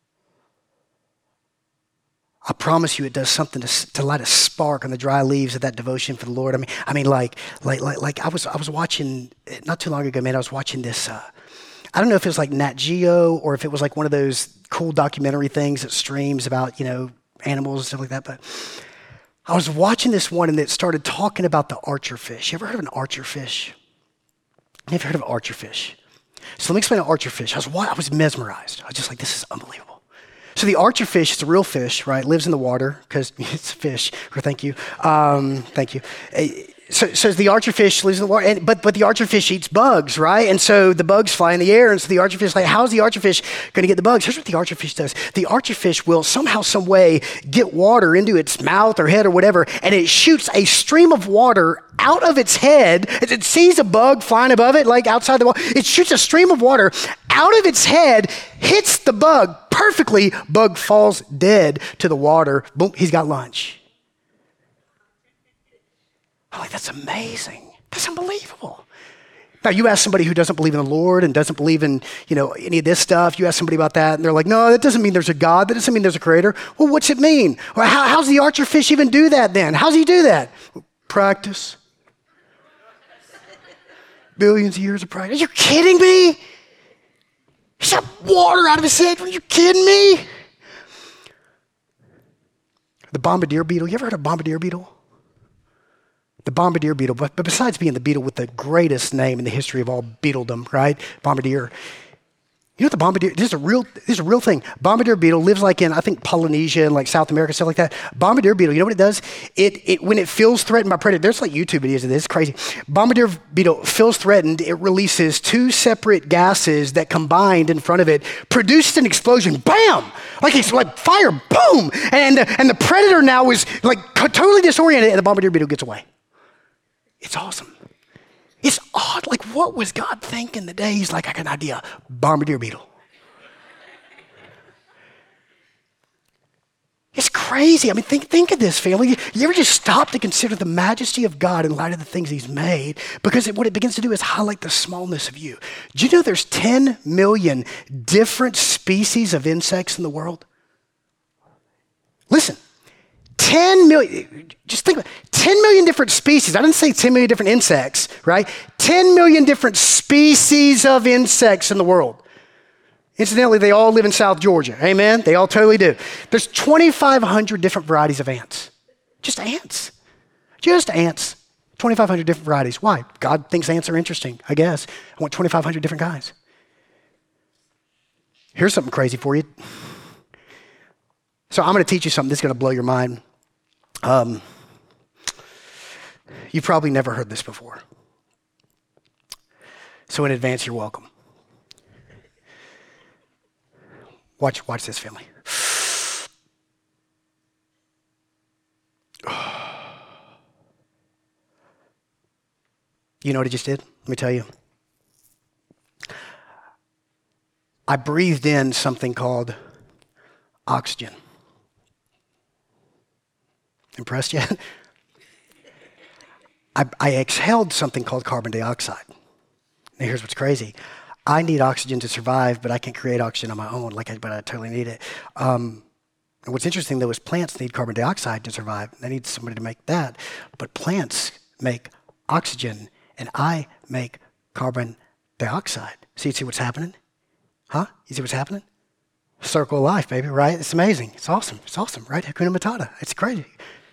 I promise you it does something to, to light a spark on the dry leaves of that devotion for the Lord. I mean, I mean, like, like, like, like I was, I was watching, not too long ago, man, I was watching this, uh, I don't know if it was like Nat Geo or if it was like one of those cool documentary things that streams about, you know, animals and stuff like that. But I was watching this one and it started talking about the archerfish. You ever heard of an archerfish? Never heard of archerfish? So let me explain an archerfish. I was, I was mesmerized. I was just like, this is unbelievable. So the archerfish, it's a real fish, right? Lives in the water because it's a fish. Or thank you, um, thank you. So, so the archerfish lives in the water, and, but but the archerfish eats bugs, right? And so the bugs fly in the air, and so the archerfish is like, how's the archerfish going to get the bugs? Here's what the archerfish does: the archerfish will somehow, some way, get water into its mouth or head or whatever, and it shoots a stream of water out of its head as it sees a bug flying above it, like outside the wall. It shoots a stream of water out of its head, hits the bug perfectly. Bug falls dead to the water. Boom, he's got lunch. I'm like, that's amazing. That's unbelievable. Now, you ask somebody who doesn't believe in the Lord and doesn't believe in, you know, any of this stuff, you ask somebody about that, and they're like, no, that doesn't mean there's a God. That doesn't mean there's a creator. Well, what's it mean? Well, how, how's the archerfish even do that then? How's he do that? Practice. Billions of years of practice. Are you kidding me? He shot water out of his head. Are you kidding me? The bombardier beetle. You ever heard of bombardier beetle? The bombardier beetle, but, but besides being the beetle with the greatest name in the history of all beetledom, right? Bombardier. You know what the bombardier, this is a real, this is a real thing. Bombardier beetle lives like in, I think, Polynesia and like South America, stuff like that. Bombardier beetle, you know what it does? It, it when it feels threatened by predator, there's like YouTube videos of this, it's crazy. Bombardier beetle feels threatened, it releases two separate gases that combined in front of it produced an explosion, bam! Like it's like fire, boom! And, and, the, and the predator now is like totally disoriented and the bombardier beetle gets away. It's awesome. It's odd. Like, what was God thinking the day he's like, I got an idea, bombardier beetle. It's crazy. I mean, think, think of this, family. You ever just stop to consider the majesty of God in light of the things he's made? Because it, what it begins to do is highlight the smallness of you. Do you know there's ten million different species of insects in the world? Listen, ten million, just think about it, ten million different species. I didn't say ten million different insects, right? ten million different species of insects in the world. Incidentally, they all live in South Georgia. Amen? They all totally do. There's twenty-five hundred different varieties of ants. Just ants. Just ants. twenty-five hundred different varieties. Why? God thinks ants are interesting, I guess. I want twenty-five hundred different guys. Here's something crazy for you. So I'm going to teach you something that's going to blow your mind. Um, you've probably never heard this before. So in advance, you're welcome. Watch, watch this, family. You know what I just did? Let me tell you. I breathed in something called oxygen. Impressed yet? I, I exhaled something called carbon dioxide. Now here's what's crazy. I need oxygen to survive, but I can't create oxygen on my own, like I, but I totally need it. Um, and what's interesting, though, is plants need carbon dioxide to survive. They need somebody to make that. But plants make oxygen, and I make carbon dioxide. So you see what's happening? Huh? You see what's happening? Circle of life, baby, right? It's amazing. It's awesome. It's awesome, right? Hakuna Matata. It's crazy.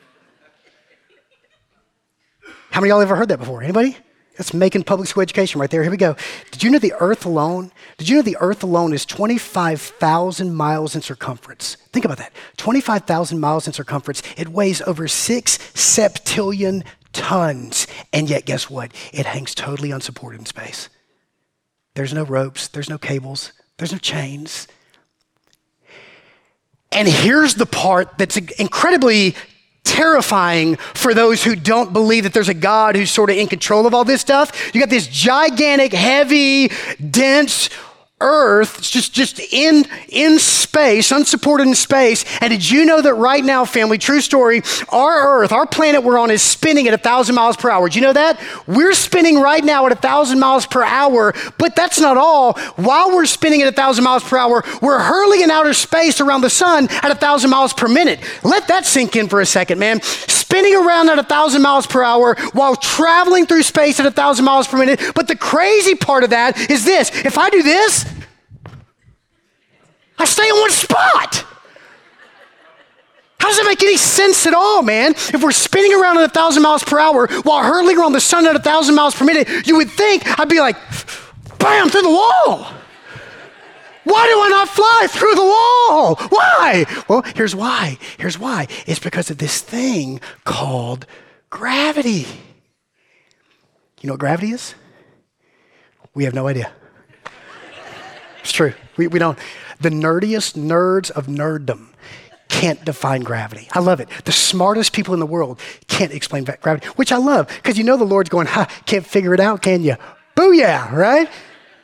How many of y'all ever heard that before? Anybody? That's making public school education right there. Here we go. Did you know the earth alone, did you know the earth alone is twenty-five thousand miles in circumference? Think about that. twenty-five thousand miles in circumference. It weighs over six septillion tons. And yet, guess what? It hangs totally unsupported in space. There's no ropes. There's no cables. There's no chains. And here's the part that's incredibly terrifying for those who don't believe that there's a God who's sort of in control of all this stuff. You got this gigantic, heavy, dense earth, it's just, just in, in space, unsupported in space. And did you know that right now, family, true story, our earth, our planet we're on is spinning at a thousand miles per hour. Do you know that? We're spinning right now at a thousand miles per hour, but that's not all. While we're spinning at a thousand miles per hour, we're hurling in outer space around the sun at a thousand miles per minute. Let that sink in for a second, man. Spinning around at a thousand miles per hour while traveling through space at a thousand miles per minute. But the crazy part of that is this. If I do this, I stay in one spot. How does that make any sense at all, man? If we're spinning around at a thousand miles per hour while hurtling around the sun at a thousand miles per minute, you would think I'd be like, bam, through the wall. Why do I not fly through the wall? Why? Well, here's why. Here's why. It's because of this thing called gravity. You know what gravity is? We have no idea. It's true. We, we don't. The nerdiest nerds of nerddom can't define gravity. I love it. The smartest people in the world can't explain gravity, which I love, because you know the Lord's going, ha, can't figure it out, can you? Booyah, right?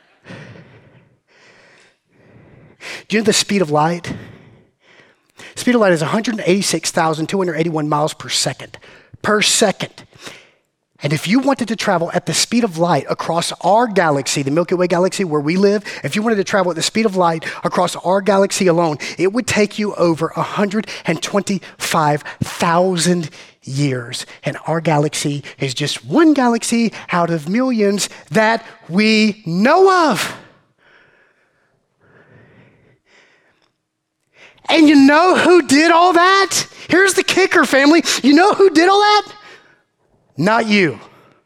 Do you know the speed of light? Speed of light is one hundred eighty-six thousand two hundred eighty-one miles per second. Per second. And if you wanted to travel at the speed of light across our galaxy, the Milky Way galaxy where we live, if you wanted to travel at the speed of light across our galaxy alone, it would take you over one hundred twenty-five thousand years. And our galaxy is just one galaxy out of millions that we know of. And you know who did all that? Here's the kicker, family. You know who did all that? Not you.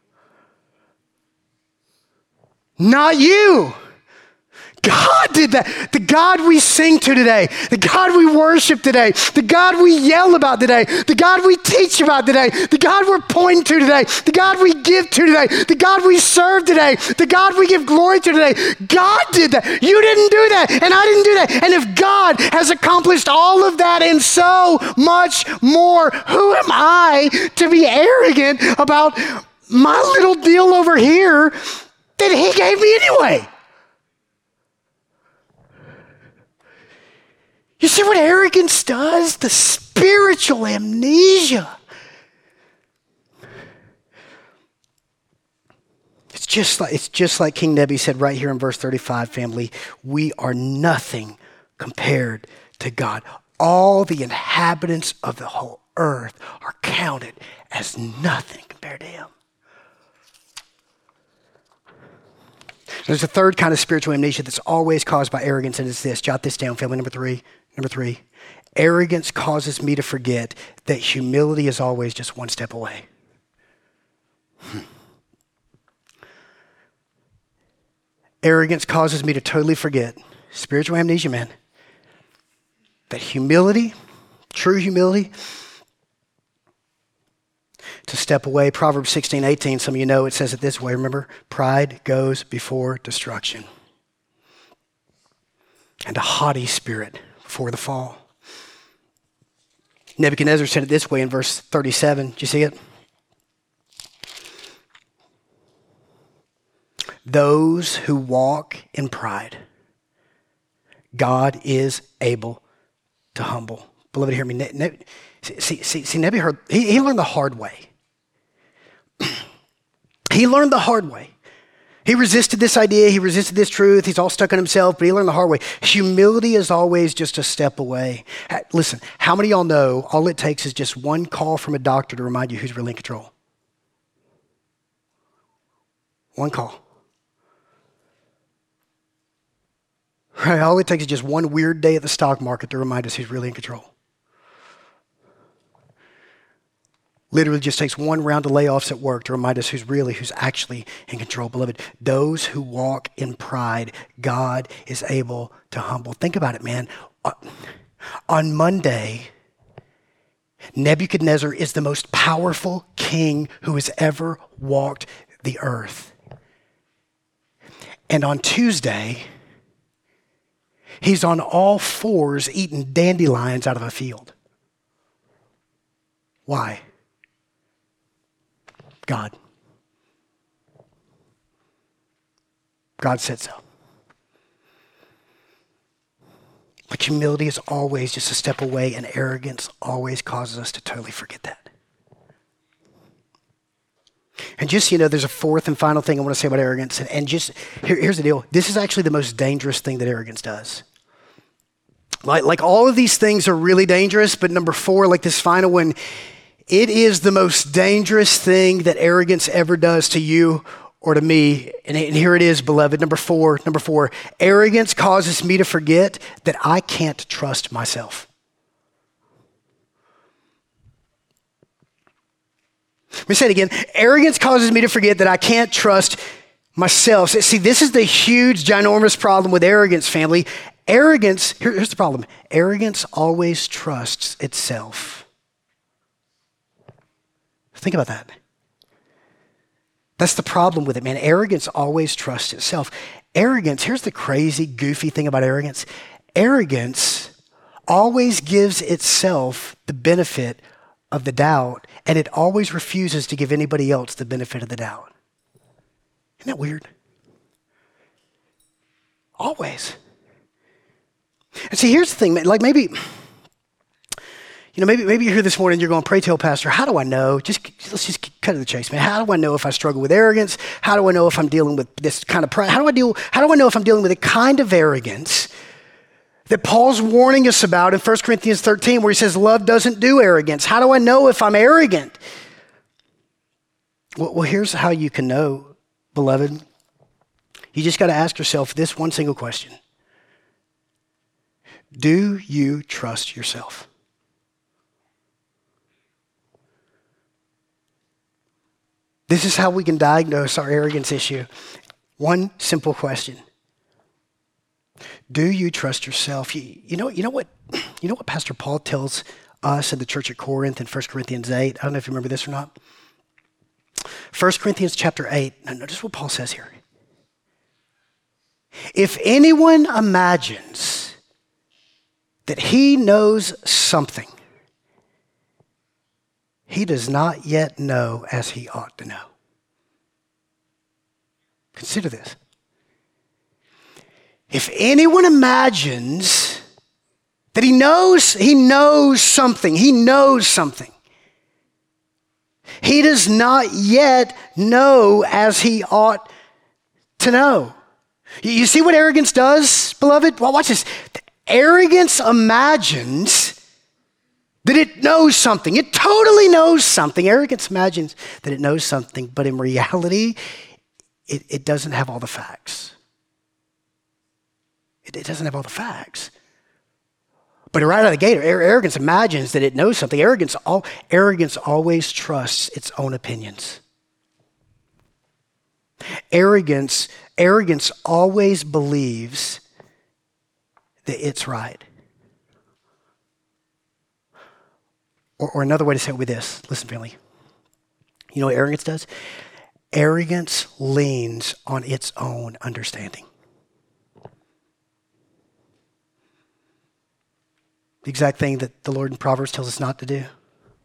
Not you. God did that. The God we sing to today, the God we worship today, the God we yell about today, the God we teach about today, the God we're pointing to today, the God we give to today, the God we serve today, the God we give glory to today. God did that. You didn't do that, and I didn't do that. And if God has accomplished all of that and so much more, who am I to be arrogant about my little deal over here that he gave me anyway. You see what arrogance does? The spiritual amnesia. It's just like, it's just like King Nebi said right here in verse thirty-five, family. We are nothing compared to God. All the inhabitants of the whole earth are counted as nothing compared to him. There's a third kind of spiritual amnesia that's always caused by arrogance, and it's this. Jot this down, family. Number three. Number three. Arrogance causes me to forget that humility is always just one step away. Hmm. Arrogance causes me to totally forget, spiritual amnesia, man, that humility, true humility, to step away. Proverbs sixteen eighteen, some of you know it says it this way. Remember, pride goes before destruction, and a haughty spirit before the fall. Nebuchadnezzar said it this way in verse thirty-seven. Did you see it? Those who walk in pride, God is able to humble. Beloved, hear me. Ne- ne- see, see, see, Nebi heard, he, he learned the hard way. He learned the hard way. He resisted this idea. He resisted this truth. He's all stuck on himself, but he learned the hard way. Humility is always just a step away. Listen, how many of y'all know all it takes is just one call from a doctor to remind you who's really in control? One call. Right, all it takes is just one weird day at the stock market to remind us who's really in control. Literally just takes one round of layoffs at work to remind us who's really, who's actually in control. Beloved, those who walk in pride, God is able to humble. Think about it, man. On Monday, Nebuchadnezzar is the most powerful king who has ever walked the earth. And on Tuesday, he's on all fours eating dandelions out of a field. Why? God. God said so. But humility is always just a step away, and arrogance always causes us to totally forget that. And just so you know, there's a fourth and final thing I want to say about arrogance. And, and just, here, here's the deal. This is actually the most dangerous thing that arrogance does. Like, like all of these things are really dangerous, but number four, like this final one, it is the most dangerous thing that arrogance ever does to you or to me. And, and here it is, beloved. Number four, number four, arrogance causes me to forget that I can't trust myself. Let me say it again. Arrogance causes me to forget that I can't trust myself. See, this is the huge, ginormous problem with arrogance, family. Arrogance, here, here's the problem. Arrogance always trusts itself. Think about that. That's the problem with it, man. Arrogance always trusts itself. Arrogance, here's the crazy, goofy thing about arrogance. Arrogance always gives itself the benefit of the doubt, and it always refuses to give anybody else the benefit of the doubt. Isn't that weird? Always. And see, here's the thing, man. Like maybe... You know, maybe maybe you're here this morning and you're going, pray tell, Pastor, how do I know? Just let's just cut to the chase, man. How do I know if I struggle with arrogance? How do I know if I'm dealing with this kind of pride? How do I deal? How do I know if I'm dealing with a kind of arrogance that Paul's warning us about in First Corinthians thirteen, where he says, love doesn't do arrogance? How do I know if I'm arrogant? Well, well here's how you can know, beloved. You just got to ask yourself this one single question. Do you trust yourself? This is how we can diagnose our arrogance issue. One simple question. Do you trust yourself? You, you know, you know what, you know what Pastor Paul tells us in the church at Corinth in First Corinthians eight? I don't know if you remember this or not. First Corinthians chapter eight. Now notice what Paul says here. If anyone imagines that he knows something, he does not yet know as he ought to know. Consider this. If anyone imagines that he knows, he knows something, he knows something, he does not yet know as he ought to know. You see what arrogance does, beloved? Well, watch this. Arrogance imagines that it knows something. It totally knows something. Arrogance imagines that it knows something, but in reality, it, it doesn't have all the facts. It, it doesn't have all the facts. But right out of the gate, arrogance imagines that it knows something. Arrogance, all, arrogance always trusts its own opinions. Arrogance, arrogance always believes that it's right. Or, or another way to say it with this, listen, family. You know what arrogance does? Arrogance leans on its own understanding. The exact thing that the Lord in Proverbs tells us not to do.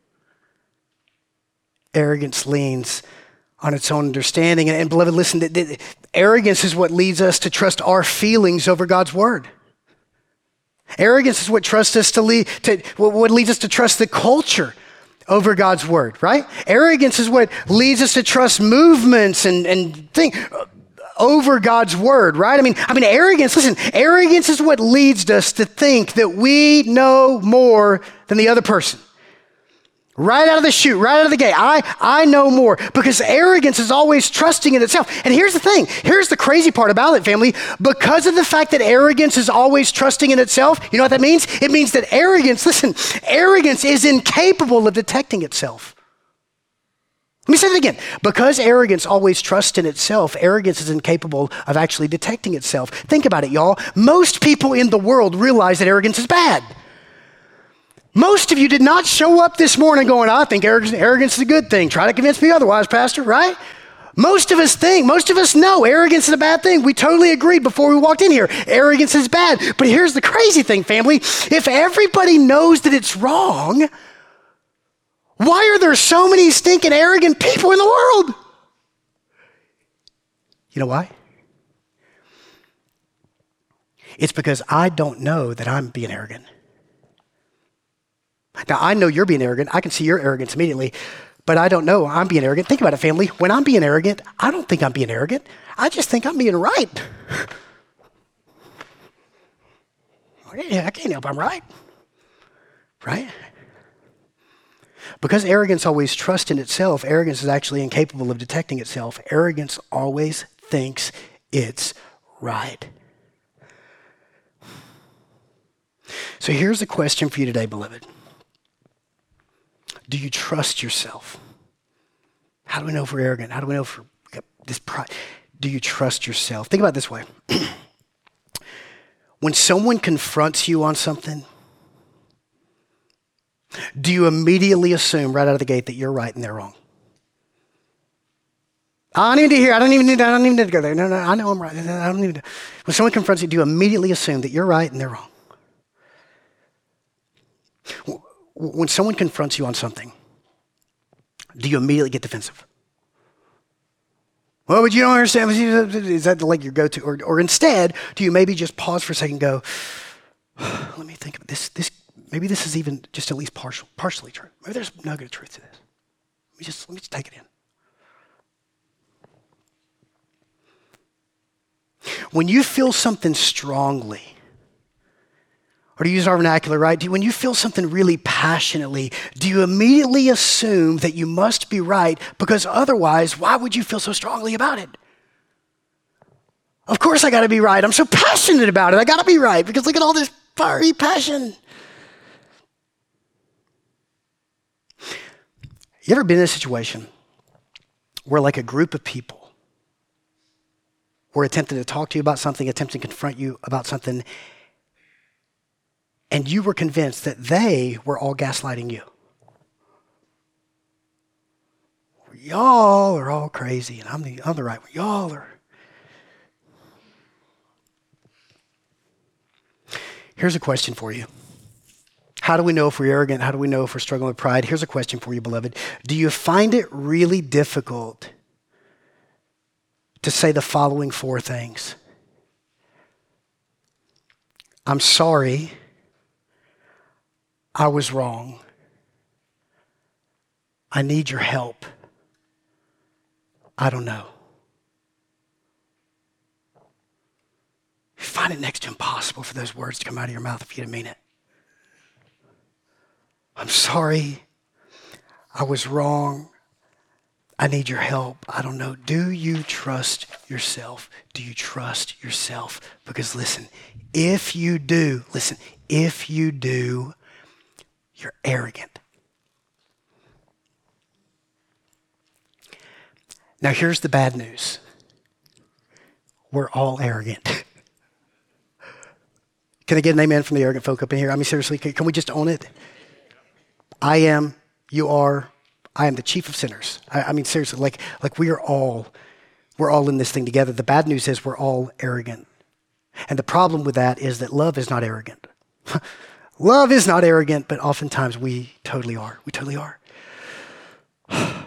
Arrogance leans on its own understanding. And, and beloved, listen, that, that arrogance is what leads us to trust our feelings over God's word. Arrogance is what trusts us to lead to what leads us to trust the culture over God's word, right? Arrogance is what leads us to trust movements and, and things over God's word, right? I mean, I mean, arrogance, listen, arrogance is what leads us to think that we know more than the other person. Right out of the chute, right out of the gate. I, I know more, because arrogance is always trusting in itself. And here's the thing. Here's the crazy part about it, family. Because of the fact that arrogance is always trusting in itself, you know what that means? It means that arrogance, listen, arrogance is incapable of detecting itself. Let me say that again. Because arrogance always trusts in itself, arrogance is incapable of actually detecting itself. Think about it, y'all. Most people in the world realize that arrogance is bad. Most of you did not show up this morning going, I think arrogance, arrogance is a good thing. Try to convince me otherwise, Pastor, right? Most of us think, most of us know arrogance is a bad thing. We totally agreed before we walked in here. Arrogance is bad. But here's the crazy thing, family. If everybody knows that it's wrong, why are there so many stinking arrogant people in the world? You know why? It's because I don't know that I'm being arrogant. Now, I know you're being arrogant. I can see your arrogance immediately, but I don't know I'm being arrogant. Think about it, family. When I'm being arrogant, I don't think I'm being arrogant. I just think I'm being right. I can't help I'm right. Right? Because arrogance always trusts in itself, arrogance is actually incapable of detecting itself. Arrogance always thinks it's right. So here's the question for you today, beloved. Do you trust yourself? How do we know if we're arrogant? How do we know if we're this pride? Do you trust yourself? Think about it this way. When someone confronts you on something, do you immediately assume right out of the gate that you're right and they're wrong? I don't even need to hear. I don't even need. I don't even need to go there. No, no. I know I'm right. I don't need to. When someone confronts you, do you immediately assume that you're right and they're wrong? When someone confronts you on something, do you immediately get defensive? Well, but you don't understand. Is that like your go-to? Or, or instead, do you maybe just pause for a second and go, let me think of this. This maybe this is even just at least partial, partially true. Maybe there's no good truth to this. Let me just let me just take it in. When you feel something strongly, or to use our vernacular, right? Do, when you feel something really passionately, do you immediately assume that you must be right? Because otherwise, why would you feel so strongly about it? Of course I gotta be right. I'm so passionate about it. I gotta be right because look at all this fiery passion. You ever been in a situation where like a group of people were attempting to talk to you about something, attempting to confront you about something, and you were convinced that they were all gaslighting you? Y'all are all crazy, and I'm the, I'm the right one. Y'all are. Here's a question for you. How do we know if we're arrogant? How do we know if we're struggling with pride? Here's a question for you, beloved. Do you find it really difficult to say the following four things. I'm sorry. I was wrong. I need your help. I don't know. You find it next to impossible for those words to come out of your mouth if you didn't mean it. I'm sorry. I was wrong. I need your help. I don't know. Do you trust yourself? Do you trust yourself? Because listen, if you do, listen, if you do, you're arrogant. Now here's the bad news. We're all arrogant. Can I get an amen from the arrogant folk up in here? I mean, seriously, can, can we just own it? I am, you are, I am the chief of sinners. I, I mean, seriously, like, like we are all, we're all in this thing together. The bad news is we're all arrogant. And the problem with that is that love is not arrogant. Love is not arrogant, but oftentimes we totally are. We totally are. And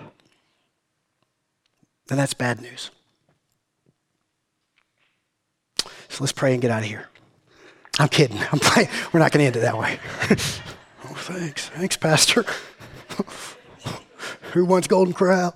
that's bad news. So let's pray and get out of here. I'm kidding. I'm playing. We're not going to end it that way. Oh, thanks. Thanks, Pastor. Who wants Golden Corral?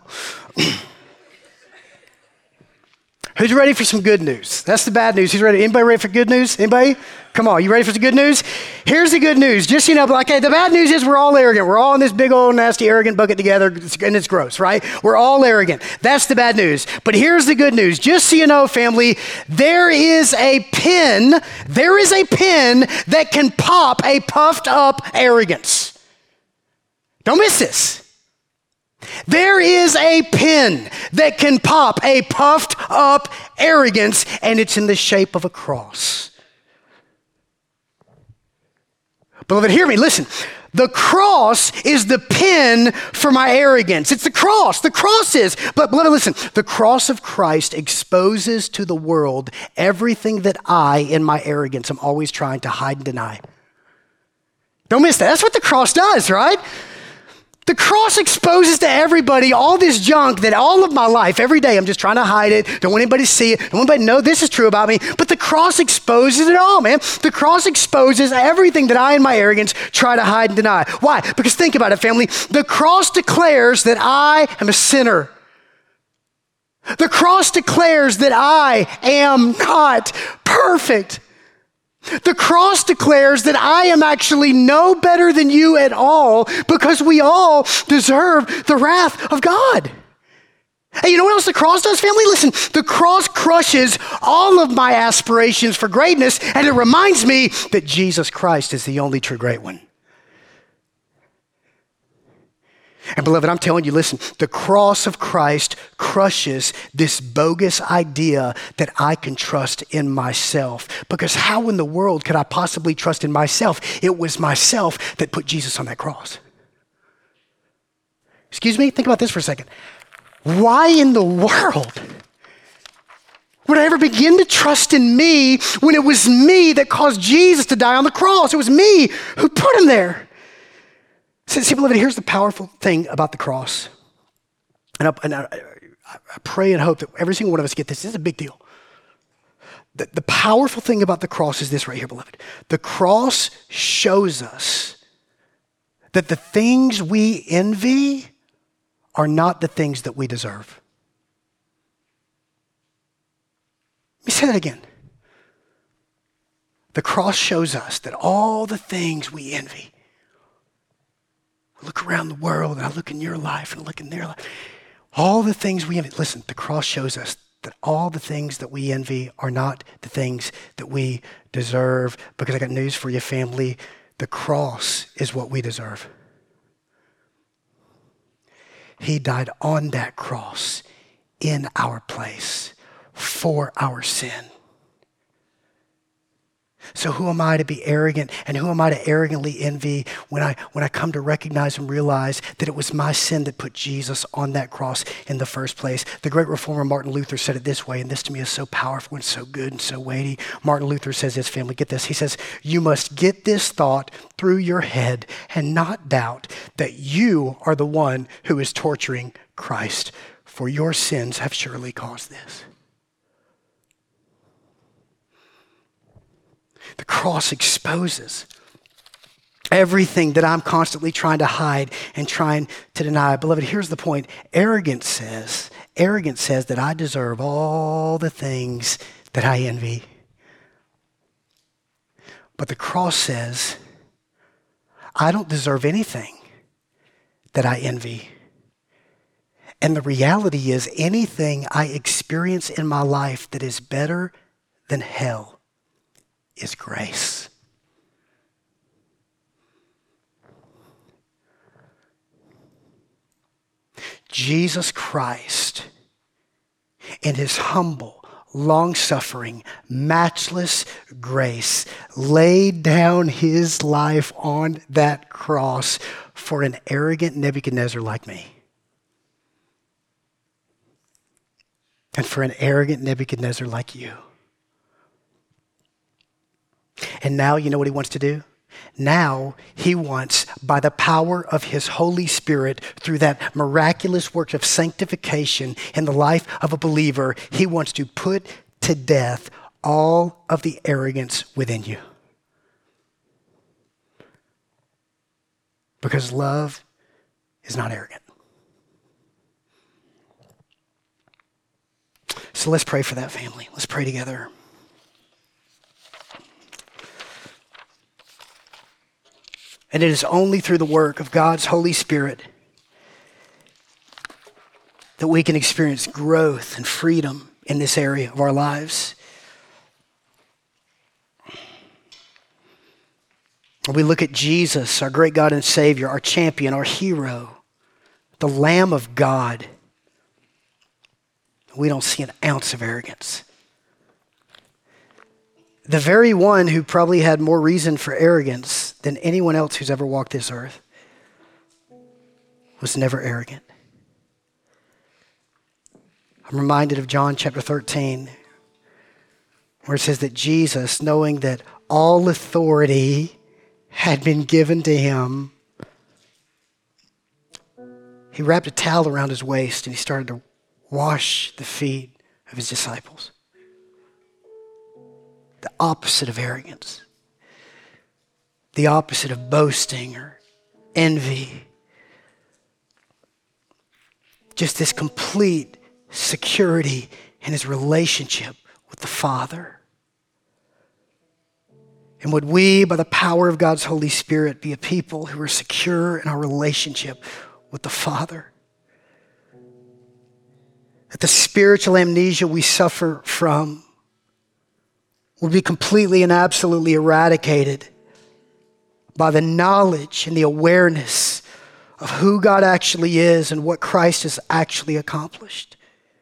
Who's ready for some good news? That's the bad news. Who's ready? Anybody ready for good news? Anybody? Come on, you ready for some good news? Here's the good news. Just, you know, like, the bad news is we're all arrogant. We're all in this big old nasty arrogant bucket together, and it's gross, right? We're all arrogant. That's the bad news. But here's the good news. Just so you know, family, there is a pin, there is a pin that can pop a puffed up arrogance. Don't miss this. There is a pin that can pop a puffed up arrogance, and it's in the shape of a cross. Beloved, hear me, listen. The cross is the pin for my arrogance. It's the cross. The cross is. But beloved, listen. The cross of Christ exposes to the world everything that I, in my arrogance, am always trying to hide and deny. Don't miss that. That's what the cross does, right? The cross exposes to everybody all this junk that all of my life, every day, I'm just trying to hide it. Don't want anybody to see it. Don't want anybody to know this is true about me. But the cross exposes it all, man. The cross exposes everything that I, in my arrogance, try to hide and deny. Why? Because think about it, family. The cross declares that I am a sinner. The cross declares that I am not perfect. The cross declares that I am actually no better than you at all because we all deserve the wrath of God. Hey, you know what else the cross does, family? Listen, the cross crushes all of my aspirations for greatness, and it reminds me that Jesus Christ is the only true great one. And beloved, I'm telling you, listen, the cross of Christ crushes this bogus idea that I can trust in myself. Because how in the world could I possibly trust in myself? It was myself that put Jesus on that cross. Excuse me? Think about this for a second. Why in the world would I ever begin to trust in me when it was me that caused Jesus to die on the cross? It was me who put him there. See, see, beloved, here's the powerful thing about the cross. And, I, and I, I pray and hope that every single one of us get this. This is a big deal. The, the powerful thing about the cross is this right here, beloved. The cross shows us that the things we envy are not the things that we deserve. Let me say that again. The cross shows us that all the things we envy, look around the world, and I look in your life, and I look in their life. All the things we envy. Listen, the cross shows us that all the things that we envy are not the things that we deserve. Because I got news for you, family. The cross is what we deserve. He died on that cross in our place for our sin. So who am I to be arrogant, and who am I to arrogantly envy when I when I come to recognize and realize that it was my sin that put Jesus on that cross in the first place? The great reformer Martin Luther said it this way, and this to me is so powerful and so good and so weighty. Martin Luther says this, family, get this. He says, you must get this thought through your head and not doubt that you are the one who is torturing Christ, for your sins have surely caused this. The cross exposes everything that I'm constantly trying to hide and trying to deny. Beloved, here's the point. Arrogance says, arrogance says that I deserve all the things that I envy. But the cross says, I don't deserve anything that I envy. And the reality is, anything I experience in my life that is better than hell is grace. Jesus Christ, in his humble, long-suffering, matchless grace, laid down his life on that cross for an arrogant Nebuchadnezzar like me. And for an arrogant Nebuchadnezzar like you. And now, you know what he wants to do? Now, he wants, by the power of his Holy Spirit, through that miraculous work of sanctification in the life of a believer, he wants to put to death all of the arrogance within you. Because love is not arrogant. So let's pray for that family. Let's pray together. And it is only through the work of God's Holy Spirit that we can experience growth and freedom in this area of our lives. We look at Jesus, our great God and Savior, our champion, our hero, the Lamb of God. We don't see an ounce of arrogance. The very one who probably had more reason for arrogance than anyone else who's ever walked this earth was never arrogant. I'm reminded of John chapter thirteen, where it says that Jesus, knowing that all authority had been given to him, he wrapped a towel around his waist and he started to wash the feet of his disciples. The opposite of arrogance. The opposite of boasting or envy. Just this complete security in his relationship with the Father. And would we, by the power of God's Holy Spirit, be a people who are secure in our relationship with the Father? That the spiritual amnesia we suffer from will be completely and absolutely eradicated by the knowledge and the awareness of who God actually is and what Christ has actually accomplished.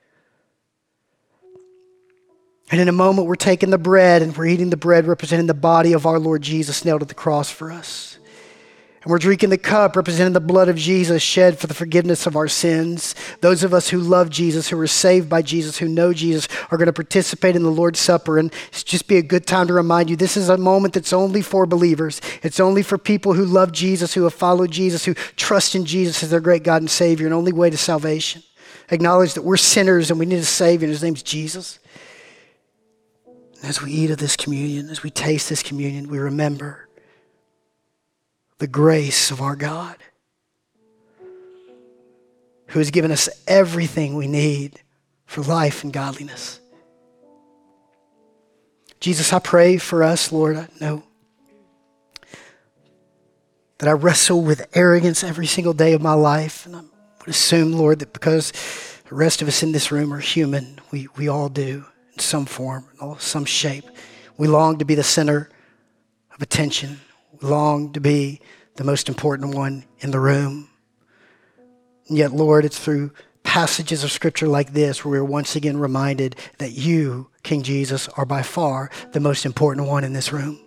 And in a moment, we're taking the bread and we're eating the bread representing the body of our Lord Jesus nailed to the cross for us. And we're drinking the cup representing the blood of Jesus shed for the forgiveness of our sins. Those of us who love Jesus, who are saved by Jesus, who know Jesus, are going to participate in the Lord's Supper. And it's just be a good time to remind you, this is a moment that's only for believers. It's only for people who love Jesus, who have followed Jesus, who trust in Jesus as their great God and Savior, and only way to salvation. Acknowledge that we're sinners and we need a Savior, and his name's Jesus. And as we eat of this communion, as we taste this communion, we remember the grace of our God, who has given us everything we need for life and godliness. Jesus, I pray for us, Lord. I know that I wrestle with arrogance every single day of my life. And I would assume, Lord, that because the rest of us in this room are human, we, we all do in some form, in some shape. We long to be the center of attention. We long to be the most important one in the room. And yet, Lord, it's through passages of Scripture like this where we're once again reminded that you, King Jesus, are by far the most important one in this room.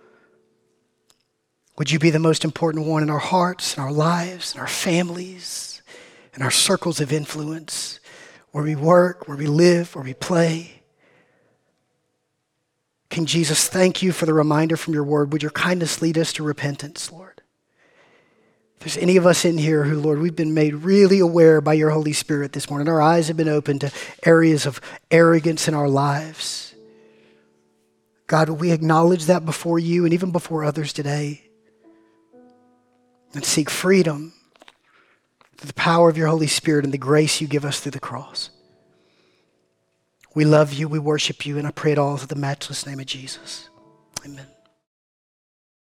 Would you be the most important one in our hearts, in our lives, in our families, in our circles of influence, where we work, where we live, where we play? King Jesus, thank you for the reminder from your word. Would your kindness lead us to repentance, Lord? If there's any of us in here who, Lord, we've been made really aware by your Holy Spirit this morning. Our eyes have been opened to areas of arrogance in our lives. God, we acknowledge that before you and even before others today, and seek freedom through the power of your Holy Spirit and the grace you give us through the cross. We love you, we worship you, and I pray it all in the matchless name of Jesus. Amen.